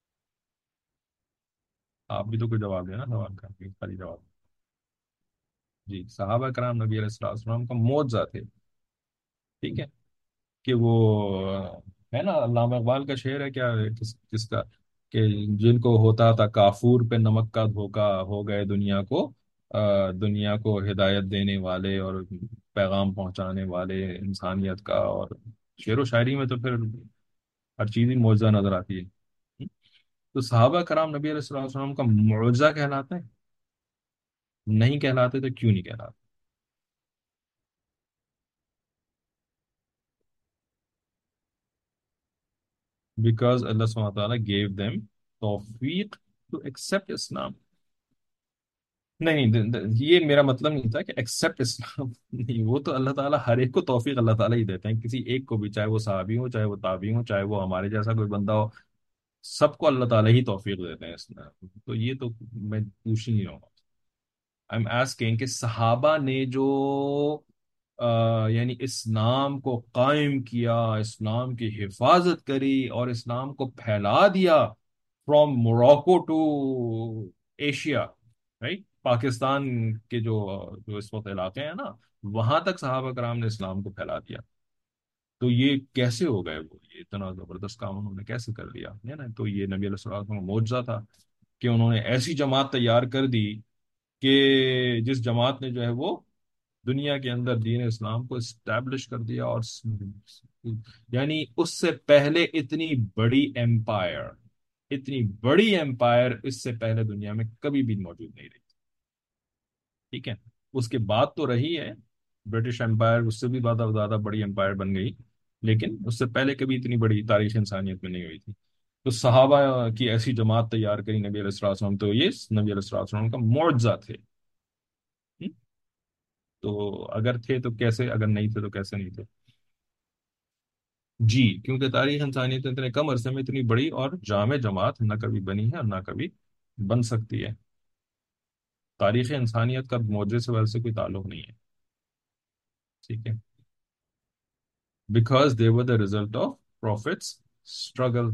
आप भी तो कोई जवाब देना सवाल का, खाली जवाब। जी, सहाबा करام नबी अलैहि वसल्लम का मोजजा थे। ठीक है, कि वो है ना, अल्लामा इकबाल का शेर है क्या, किसका, कि जिनको होता था काफूर पे नमक का धोखा, हो गए दुनिया को हिदायत देने वाले और पैगाम पहुंचाने वाले इंसानियत का। और शेर व शायरी में तो फिर हर चीज ही मौजूदा नजर आती है। तो सहाबा कराम नबी अलैहि वसल्लम का मुआवजा कहलाते हैं? नहीं कहलाते, तो क्यों नहीं कहलाते? बिकॉज अल्लाह सुब्हानहू व तआला गेव देम तौफीक टू एक्सेप्ट इस्लाम। नहीं, ये मेरा मतलब नहीं था कि एक्सेप्ट इस्लाम नहीं, वो तो अल्लाह ताला हर एक को तौफीक अल्लाह ताला ही देते हैं, किसी एक को भी, चाहे वो सहाबी हो, चाहे वो ताबी हो, चाहे वो हमारे जैसा कोई बंदा हो, सबको अल्लाह ताला ही तौफीक देते हैं इसमें। तो ये तो मैं पूछ ही नहीं रहा हूँ। आई एम आस्किंग कि सहाबा ने जो यानी इस्लाम को कायम किया, इस्लाम की हिफाजत करी और इस्लाम को फैला दिया, from Morocco to Asia, right, Pakistan के जो जो इस वक्त इलाके हैं ना, वहां तक सहाबा कराम ने इस्लाम को फैला दिया। तो ये कैसे हो गए वो, ये इतना जबरदस्त काम उन्होंने कैसे कर लिया, है ना? तो ये नबी अलैहि सल्लल्लाहु अलैहि वसल्लम का मोजज़ा था कि उन्होंने ऐसी जमात तैयार कर दी कि जिस जमात ने जो है वो दुनिया के अंदर दीन इस्लाम को इस्टेब्लिश कर दिया। और यानी उससे पहले इतनी बड़ी एम्पायर इससे पहले दुनिया में कभी भी मौजूद नहीं रही। ठीक है, उसके बाद तो रही है ब्रिटिश एम्पायर, उससे भी ज्यादा ज्यादा बड़ी एम्पायर बन गई, लेकिन उससे पहले कभी इतनी बड़ी तारीख इंसानियत में नहीं हुई थी। तो सहाबा की ऐसी जमात तैयार करी नबी अलैहि सल्लल्लाहु अलैहि वसल्लम, तो ये नबी अलैहि सल्लल्लाहु अलैहि वसल्लम का मुआवजा थे। हम्म? तो अगर थे तो कैसे, अगर नहीं थे तो कैसे नहीं थे? जी, क्योंकि तारीख इंसानियत इतने कम अरसे में इतनी बड़ी और जामे जमात न कभी बनी है और ना कभी बन सकती है। तारीख इंसानियत का मौजूद से वैसे कोई ताल्लुक नहीं है। ठीक है, because they were the result of prophet's struggle.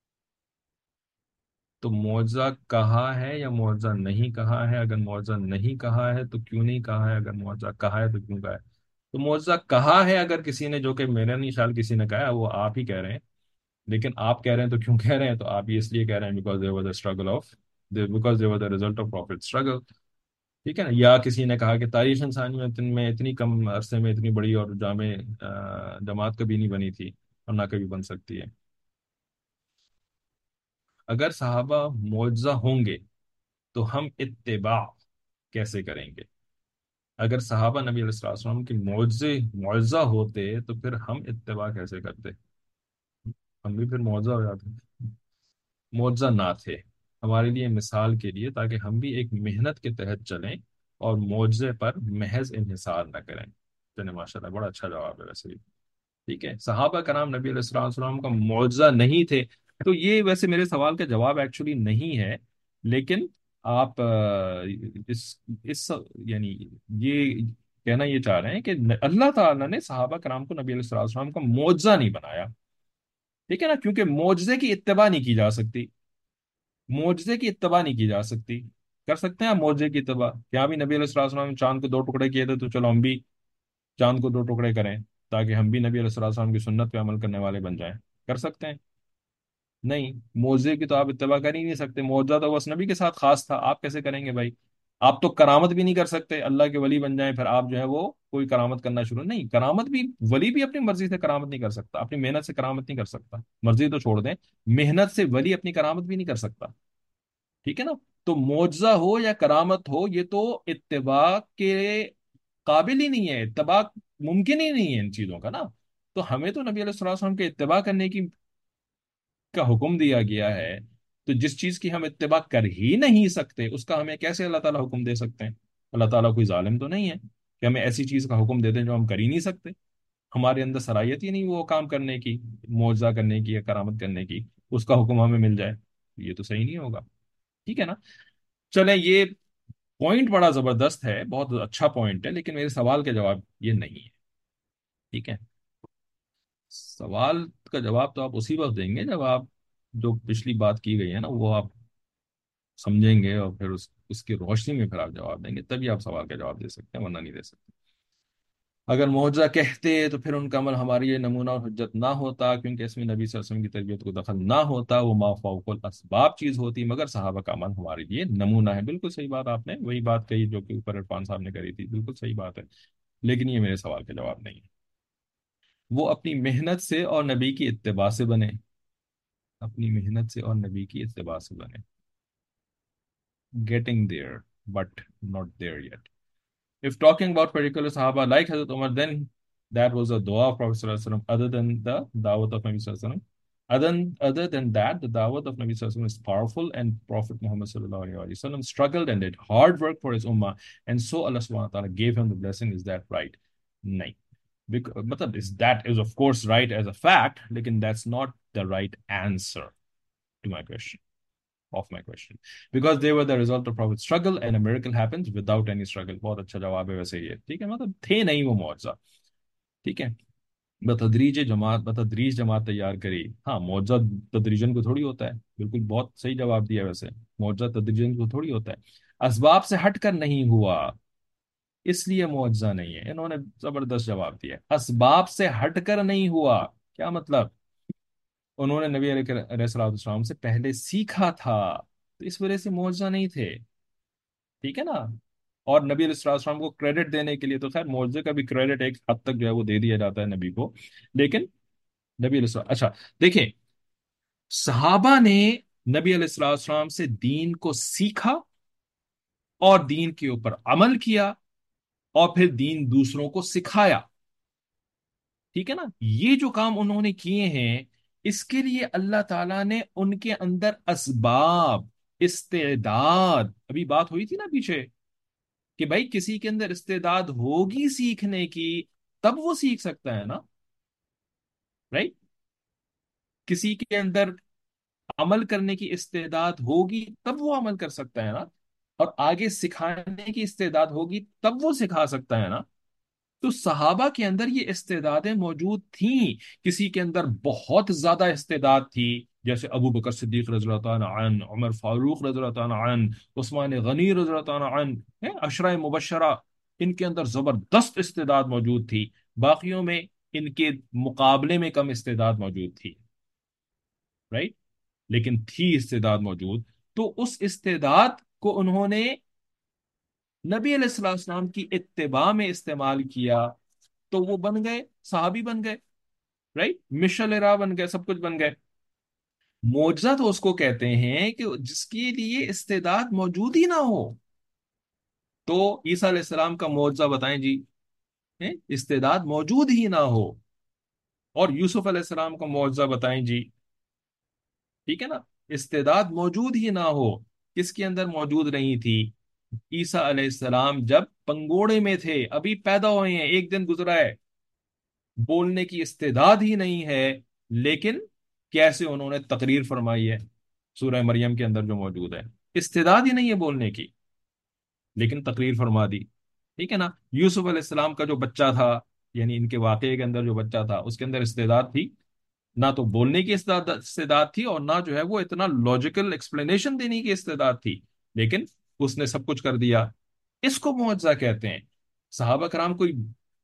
तो मुआवजा कहा है या मुआवजा नहीं कहा है? अगर मुआवजा नहीं कहा है तो क्यों नहीं कहा है? अगर मुआवजा कहा है तो क्यों कहा है? तो मुआवजा कहा है अगर किसी ने, जो कि मेरा नहीं ख्याल किसी ने कहा है, वो आप ही कह रहे हैं। लेकिन आप कह रहे हैं तो क्यों कह रहे हैं? तो आप ये इसलिए कह रहे हैं because there was a struggle of, because there was the result of prophet struggle. ठीक है ना? या किसी ने कहा कि तारीख इंसानियत में इतनी कम अरसे में इतनी बड़ी और जामे जमात कभी नहीं बनी थी और ना कभी बन सकती है। अगर सहाबा मुआवजा होंगे तो हम इत्तेबा कैसे करेंगे? अगर सहाबा नबी अलैहि वसल्लम के मुआवजा होते तो फिर हम इत्तेबा कैसे करते? हम भी फिर मुआवजा हो जाते। मुआवजा ना थे, हमारे लिए मिसाल के लिए, ताकि हम भी एक मेहनत के तहत चलें और मुआवजे पर महज इन्हिसार न करें। चलिए, माशाल्लाह, बड़ा अच्छा जवाब है वैसे भी। ठीक है, सहाबा का नाम नबी अलैहि वसल्लम का मुआवजा नहीं थे, तो ये वैसे मेरे सवाल का जवाब एक्चुअली नहीं है। लेकिन आप इस यानी ये कहना ये चाह रहे हैं कि अल्लाह ताला ने सहाबा कराम को नबी अलैहि वसल्लम का मुआवजा नहीं बनाया। ठीक है ना? क्योंकि मुआवजे की इत्तबा नहीं की जा सकती। मुआवजे की इत्तबा नहीं की जा सकती। कर सकते हैं आप मुआवजे की इत्तबा? क्या भी नबी अलैहि वसल्लम ने चांद को दो टुकड़े किए थे, तो चलो हम भी चांद को दो टुकड़े करें, ताकि हम भी नबी अलैहि वसल्लम की सुन्नत पे अमल करने वाले बन जाएं। कर सकते हैं? नहीं, मुआवजे की तो आप इत्तबा कर ही नहीं सकते। मुआवजा तो बस नबी के साथ खास था, आप कैसे करेंगे भाई? आप तो करामत भी नहीं कर सकते, अल्लाह के वली बन जाएं फिर आप जो है वो कोई करामत करना शुरू नहीं। करामत भी, वली भी अपनी मर्जी से करामत नहीं कर सकता, अपनी मेहनत से करामत नहीं कर सकता। मर्जी तो छोड़ दें, मेहनत से वली अपनी करामत भी नहीं कर सकता। ठीक है ना? तो मुआवजा हो या करामत हो, ये तो इत्तिबा के काबिल ही नहीं है, इत्तिबा मुमकिन ही नहीं है इन चीजों का ना। तो हमें तो नबी अलैहि वसल्लम के इत्तिबा करने की का हुक्म दिया गया है। तो जिस चीज की हम इत्तिबा कर ही नहीं सकते, उसका हमें कैसे अल्लाह ताला हुक्म दे सकते हैं? अल्लाह ताला कोई जालिम तो नहीं है कि हमें ऐसी चीज का हुक्म दे दें जो हम कर ही नहीं सकते। हमारे अंदर सलाहियत ही नहीं वो काम करने की, मुआवजा करने की या करामत करने की, उसका हुक्म हमें मिल जाए, ये तो सही नहीं होगा। ठीक है ना? चलें, ये पॉइंट बड़ा जबरदस्त है, बहुत अच्छा पॉइंट है, लेकिन मेरे सवाल का जवाब ये नहीं है। ٹھیک ہے، سوال کا جواب تو آپ اسی وقت دیں گے جب آپ جو پچھلی بات کی گئی ہے نا وہ آپ سمجھیں گے، اور پھر اس کی روشنی میں پھر آپ جواب دیں گے، تبھی آپ سوال کا جواب دے سکتے ہیں، ورنہ نہیں دے سکتے۔ اگر معجزہ کہتے تو پھر ان کا عمل ہمارے لیے نمونہ اور حجت نہ ہوتا، کیونکہ اس میں نبی صلی اللہ علیہ وسلم کی تربیت کو دخل نہ ہوتا، وہ ما فوق الاسباب چیز ہوتی، مگر صحابہ کا عمل ہمارے لیے نمونہ ہے۔ بالکل صحیح بات، آپ نے وہی بات کہی جو کہ اوپر عرفان صاحب نے کری تھی، بالکل صحیح بات ہے، لیکن یہ میرے سوال کا جواب نہیں ہے۔ وہ اپنی محنت سے اور نبی کی اتباع سے بنے، اپنی محنت سے اور نبی کی اتباع سے بنے، getting there but not there yet. If talking about particular Sahaba like Hazrat Umar, then that was a dua of Prophet Sallallahu Alaihi Wasallam. Other than the dawat of Nabi Sallallahu Alaihi Wasallam, other than that, the dawat of Nabi Sallallahu Alaihi Wasallam is powerful, and Prophet Muhammad Sallallahu Alaihi Wasallam struggled and did hard work for his ummah, and so Allah Subhanahu wa Taala gave him the blessing. Is that right? No. Because that is of course right as a fact, lekin that's not the right answer to my question. Of my question, because they were the result of Prophet's struggle, and a miracle happens without any struggle. بہت اچھا جواب ہے ویسے یہ، ٹھیک ہے، مطلب تھے نہیں وہ معجزہ، ٹھیک ہے، بتدریج جماعت تیار کری، ہاں معجزہ تدریجن کو تھوڑی ہوتا ہے، بالکل بہت صحیح جواب دیا ویسے، معجزہ تدریجن کو تھوڑی ہوتا ہے، اسباب سے ہٹ کر نہیں ہوا اس لیے معجزہ نہیں ہے، انہوں نے زبردست جواب دیا، اسباب سے ہٹ کر نہیں ہوا، کیا مطلب؟ انہوں نے نبی علیہ الصلوۃ والسلام سے پہلے سیکھا تھا، تو اس وجہ سے معجزہ نہیں تھے، ٹھیک ہے نا؟ اور نبی علیہ الصلوۃ والسلام کو کریڈٹ دینے کے لیے تو خیر معجزے کا بھی کریڈٹ ایک حد تک جو ہے وہ دے دیا جاتا ہے نبی کو، لیکن نبی علیہ السلام، اچھا دیکھیں، صحابہ نے نبی علیہ الصلوۃ والسلام سے دین کو سیکھا اور دین کے اوپر عمل کیا، اور پھر دین دوسروں کو سکھایا، ٹھیک ہے نا؟ یہ جو کام انہوں نے کیے ہیں، اس کے لیے اللہ تعالیٰ نے ان کے اندر اسباب، استعداد، ابھی بات ہوئی تھی نا پیچھے کہ بھائی کسی کے اندر استعداد ہوگی سیکھنے کی تب وہ سیکھ سکتا ہے نا، رائٹ؟ کسی کے اندر عمل کرنے کی استعداد ہوگی تب وہ عمل کر سکتا ہے نا، اور آگے سکھانے کی استعداد ہوگی تب وہ سکھا سکتا ہے نا۔ تو صحابہ کے اندر یہ استعدادیں موجود تھیں، کسی کے اندر بہت زیادہ استعداد تھی، جیسے ابو بکر صدیق رضی اللہ تعالیٰ عنہ، عمر فاروق رضی اللہ تعالیٰ عنہ، عثمان غنی رضی اللہ تعالیٰ عنہ، عشرہ مبشرہ، ان کے اندر زبردست استعداد موجود تھی، باقیوں میں ان کے مقابلے میں کم استعداد موجود تھی، رائٹ؟ لیکن تھی استعداد موجود، تو اس استعداد کو انہوں نے نبی علیہ الصلوۃ والسلام کی اتباع میں استعمال کیا، تو وہ بن گئے، صحابی بن گئے، رائٹ، مشل راہ بن گئے، سب کچھ بن گئے۔ معجزہ تو اس کو کہتے ہیں کہ جس کے لیے استعداد موجود ہی نہ ہو، تو عیسیٰ علیہ السلام کا معجزہ بتائیں جی، استعداد موجود ہی نہ ہو، اور یوسف علیہ السلام کا معجزہ بتائیں جی، ٹھیک ہے نا، استعداد موجود ہی نہ ہو، کس کے اندر موجود نہیں تھی؟ عیسیٰ علیہ السلام جب پنگوڑے میں تھے، ابھی پیدا ہوئے ہیں، ایک دن گزرا ہے، بولنے کی استعداد ہی نہیں ہے، لیکن کیسے انہوں نے تقریر فرمائی ہے، سورہ مریم کے اندر جو موجود ہے، استعداد ہی نہیں ہے بولنے کی، لیکن تقریر فرما دی، ٹھیک ہے نا؟ یوسف علیہ السلام کا جو بچہ تھا، یعنی ان کے واقعے کے اندر جو بچہ تھا، اس کے اندر استعداد تھی، نہ تو بولنے کی استعداد تھی، اور نہ جو ہے وہ اتنا لاجیکل ایکسپلینیشن دینے کی استعداد تھی، لیکن اس نے سب کچھ کر دیا، اس کو معجزہ کہتے ہیں۔ صحابہ کرام کوئی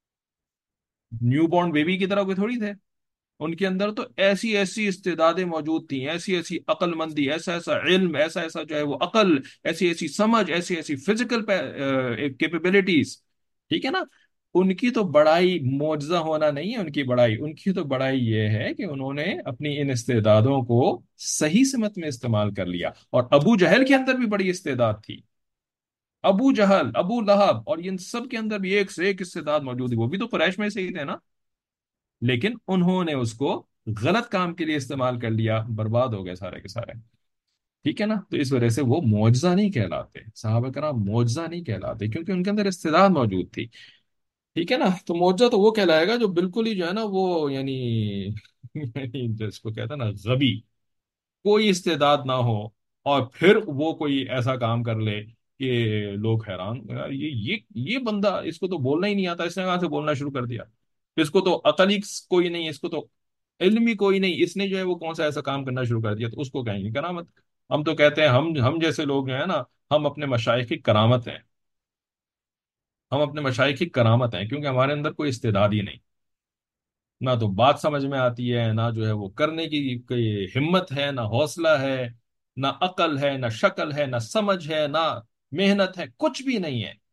نیو بورن بیبی کی طرح کوئی تھوڑی تھے، ان کے اندر تو ایسی ایسی استعدادیں موجود تھیں، ایسی ایسی عقل مندی، ایسا ایسا علم، ایسا ایسا جو ہے وہ عقل، ایسی ایسی سمجھ، ایسی ایسی فزیکل کیپیبلٹیز، ٹھیک ہے نا؟ ان کی تو بڑائی معجزہ ہونا نہیں ہے، ان کی بڑائی، ان کی تو بڑائی یہ ہے کہ انہوں نے اپنی ان استعدادوں کو صحیح سمت میں استعمال کر لیا۔ اور ابو جہل کے اندر بھی بڑی استعداد تھی، ابو جہل، ابو لہب، اور ان سب کے اندر بھی ایک سے ایک استعداد موجود ہے، وہ بھی تو قریش میں سے ہی تھے نا، لیکن انہوں نے اس کو غلط کام کے لیے استعمال کر لیا، برباد ہو گئے سارے کے سارے، ٹھیک ہے نا؟ تو اس وجہ سے وہ معجزہ نہیں کہلاتے، صحابہ کرام معجزہ نہیں کہلاتے، کیونکہ ان کے اندر استعداد موجود تھی، ٹھیک ہے نا؟ تو معجزہ تو وہ کہلائے گا جو بالکل ہی جو ہے نا وہ یعنی یعنی جس کو کہتا ہے نا غبی، کوئی استعداد نہ ہو، اور پھر وہ کوئی ایسا کام کر لے کہ لوگ حیران، یار یہ بندہ، اس کو تو بولنا ہی نہیں آتا، اس نے کہاں سے بولنا شروع کر دیا، اس کو تو عقل ہی کوئی نہیں، اس کو تو علم ہی کوئی نہیں، اس نے جو ہے وہ کون سا ایسا کام کرنا شروع کر دیا، تو اس کو کہیں گے کرامت۔ ہم تو کہتے ہیں ہم جیسے لوگ جو ہیں نا، ہم اپنے مشائخ کی کرامت ہیں، ہم اپنے مشائخ کی کرامت ہیں، کیونکہ ہمارے اندر کوئی استعداد ہی نہیں، نہ تو بات سمجھ میں آتی ہے، نہ جو ہے وہ کرنے کی کوئی ہمت ہے، نہ حوصلہ ہے، نہ عقل ہے، نہ شکل ہے، نہ سمجھ ہے، نہ محنت ہے، کچھ بھی نہیں ہے۔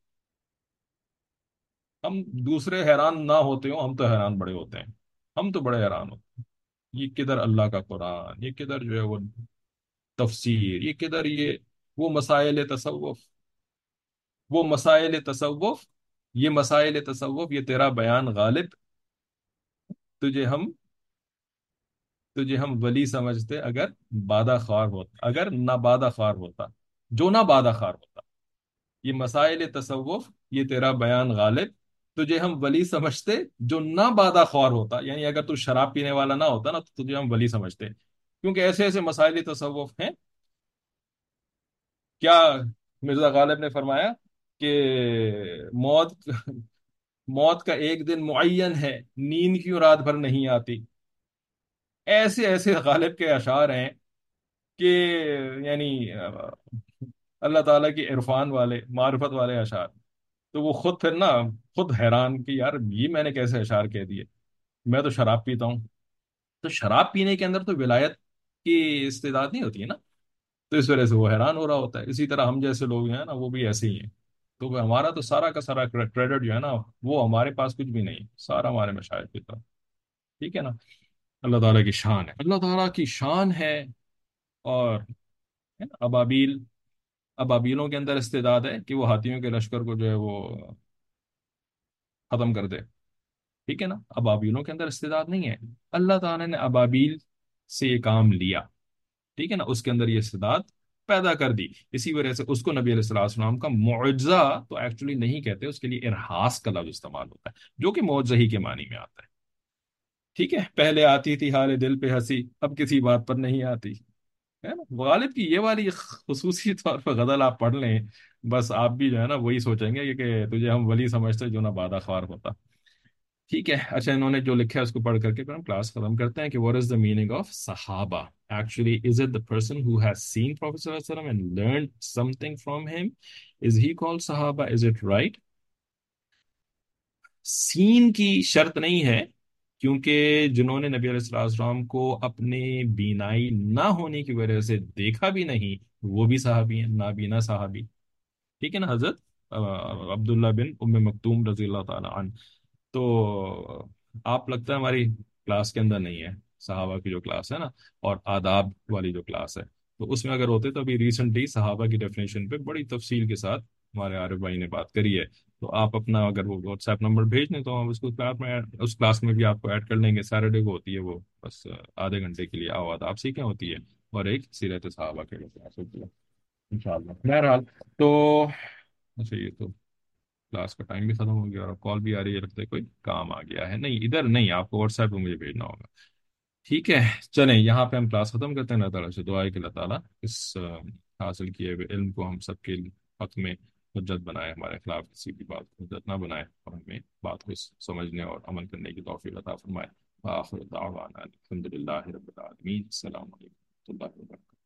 ہم دوسرے حیران نہ ہوتے ہوں، ہم تو حیران بڑے ہوتے ہیں، ہم تو بڑے حیران ہوتے ہیں، یہ کدھر اللہ کا قرآن، یہ کدھر جو ہے وہ تفسیر، یہ کدھر یہ وہ مسائل تصوف، وہ مسائل تصوف، یہ مسائل تصوف، یہ تیرا بیان غالب، تجھے ہم تجھے ہم ولی سمجھتے اگر بادہ خوار ہوتا، اگر نہ بادہ خوار ہوتا، جو نہ بادہ خوار ہوتا، یہ مسائل تصوف، یہ تیرا بیان غالب، تجھے ہم ولی سمجھتے جو نہ بادہ خوار ہوتا، یعنی اگر تو شراب پینے والا نہ ہوتا نا تو تجھے ہم ولی سمجھتے، کیونکہ ایسے ایسے مسائل تصوف ہیں۔ کیا مرزا غالب نے فرمایا کہ موت موت کا ایک دن معین ہے، نیند کیوں رات بھر نہیں آتی؟ ایسے ایسے غالب کے اشعار ہیں کہ یعنی اللہ تعالیٰ کی عرفان والے، معرفت والے اشعار، تو وہ خود پھر نا خود حیران کہ یار یہ میں نے کیسے اشعار کہہ دیے، میں تو شراب پیتا ہوں۔ تو شراب پینے کے اندر تو ولایت کی استعداد نہیں ہوتی ہے نا، تو اس وجہ سے وہ حیران ہو رہا ہوتا ہے۔ اسی طرح ہم جیسے لوگ ہیں نا وہ بھی ایسے ہی ہیں، تو ہمارا تو سارا کا سارا کریڈٹ جو ہے نا، وہ ہمارے پاس کچھ بھی نہیں، سارا ہمارے مشاہد کی طرف، ٹھیک ہے نا۔ اللہ تعالیٰ کی شان ہے، اللہ تعالیٰ کی شان ہے۔ اور ہے نا، ابابیلوں کے اندر استعداد ہے کہ وہ ہاتھیوں کے لشکر کو جو ہے وہ ختم کر دے، ٹھیک ہے نا، ابابیلوں کے اندر استعداد نہیں ہے، اللہ تعالیٰ نے ابابیل سے یہ کام لیا، ٹھیک ہے نا، اس کے اندر یہ استعداد پیدا کر دی، اسی وجہ سے اس کو نبی علیہ السلام کا معجزہ تو ایکچولی نہیں کہتے، اس کے لیے ارہاس کا لفظ استعمال ہوتا ہے، جو کہ معجزہ ہی کے معنی میں آتا ہے، ٹھیک ہے۔ پہلے آتی تھی حال دل پہ ہنسی، اب کسی بات پر نہیں آتی، ہے نا۔ غالب کی یہ والی خصوصی طور پہ غزل آپ پڑھ لیں، بس آپ بھی جو ہے نا وہی سوچیں گے کہ تجھے ہم ولی سمجھتے جو نہ بادہ خوار ہوتا، ٹھیک ہے۔ اچھا، انہوں نے جو لکھا ہے اس کو پڑھ کر کے پھر ہم کلاس ختم کرتے ہیں کہ what is the meaning of صحابہ؟ Actually, is it the person who has seen Prophet صلی اللہ علیہ وسلم and learned something from him? Is he called صحابہ؟ Is it right؟ سین کی شرط نہیں ہے، کیونکہ جنہوں نے نبی علیہ السلام کو اپنے بینائی نہ ہونے کی وجہ سے دیکھا بھی نہیں، وہ بھی صحابی ہیں، نابینا صحابی، ٹھیک ہے نا۔ حضرت عبداللہ بن ام مکتوم رضی اللہ تعالی عنہ، تو آپ لگتا ہے ہماری کلاس کے اندر نہیں ہے، صحابہ کی جو کلاس ہے نا، اور آداب والی جو کلاس ہے، تو اس میں اگر ہوتے تو ابھی ریسنٹلی صحابہ کی ڈیفینیشن پہ بڑی تفصیل کے ساتھ ہمارے عارف بھائی نے بات کری ہے، تو آپ اپنا اگر وہ واٹس ایپ نمبر بھیج دیں تو ہم اس کو کلاس میں اس کلاس میں بھی آپ کو ایڈ کر لیں گے، سیٹرڈے کو ہوتی ہے وہ، بس آدھے گھنٹے کے لیے آؤ آداب سیکھیں ہوتی ہے، اور ایک سیرت صحابہ کے لیے کلاس ہوتی ہے ان شاء اللہ۔ بہرحال تو اچھا، یہ تو کلاس کا ٹائم بھی ختم ہو گیا اور کال بھی آ رہی ہے، لگتا ہے کوئی کام آ گیا ہے، نہیں ادھر نہیں، آپ کو واٹس ایپ پہ مجھے بھیجنا ہوگا، ٹھیک ہے۔ چلیں یہاں پہ ہم کلاس ختم کرتے ہیں، اللہ تعالیٰ سے دعا ہے کہ اللہ تعالیٰ اس حاصل کیے ہوئے علم کو ہم سب کے حق میں حجت بنائے، ہمارے خلاف کسی بھی بات کو حجت نہ بنائے، اور ہمیں بات کو سمجھنے اور عمل کرنے کی توفیق عطا فرمائے۔ آخر دعوانا الحمد للہ رب العالمین، السلام علیکم و رحمۃ اللہ وبرکاتہ۔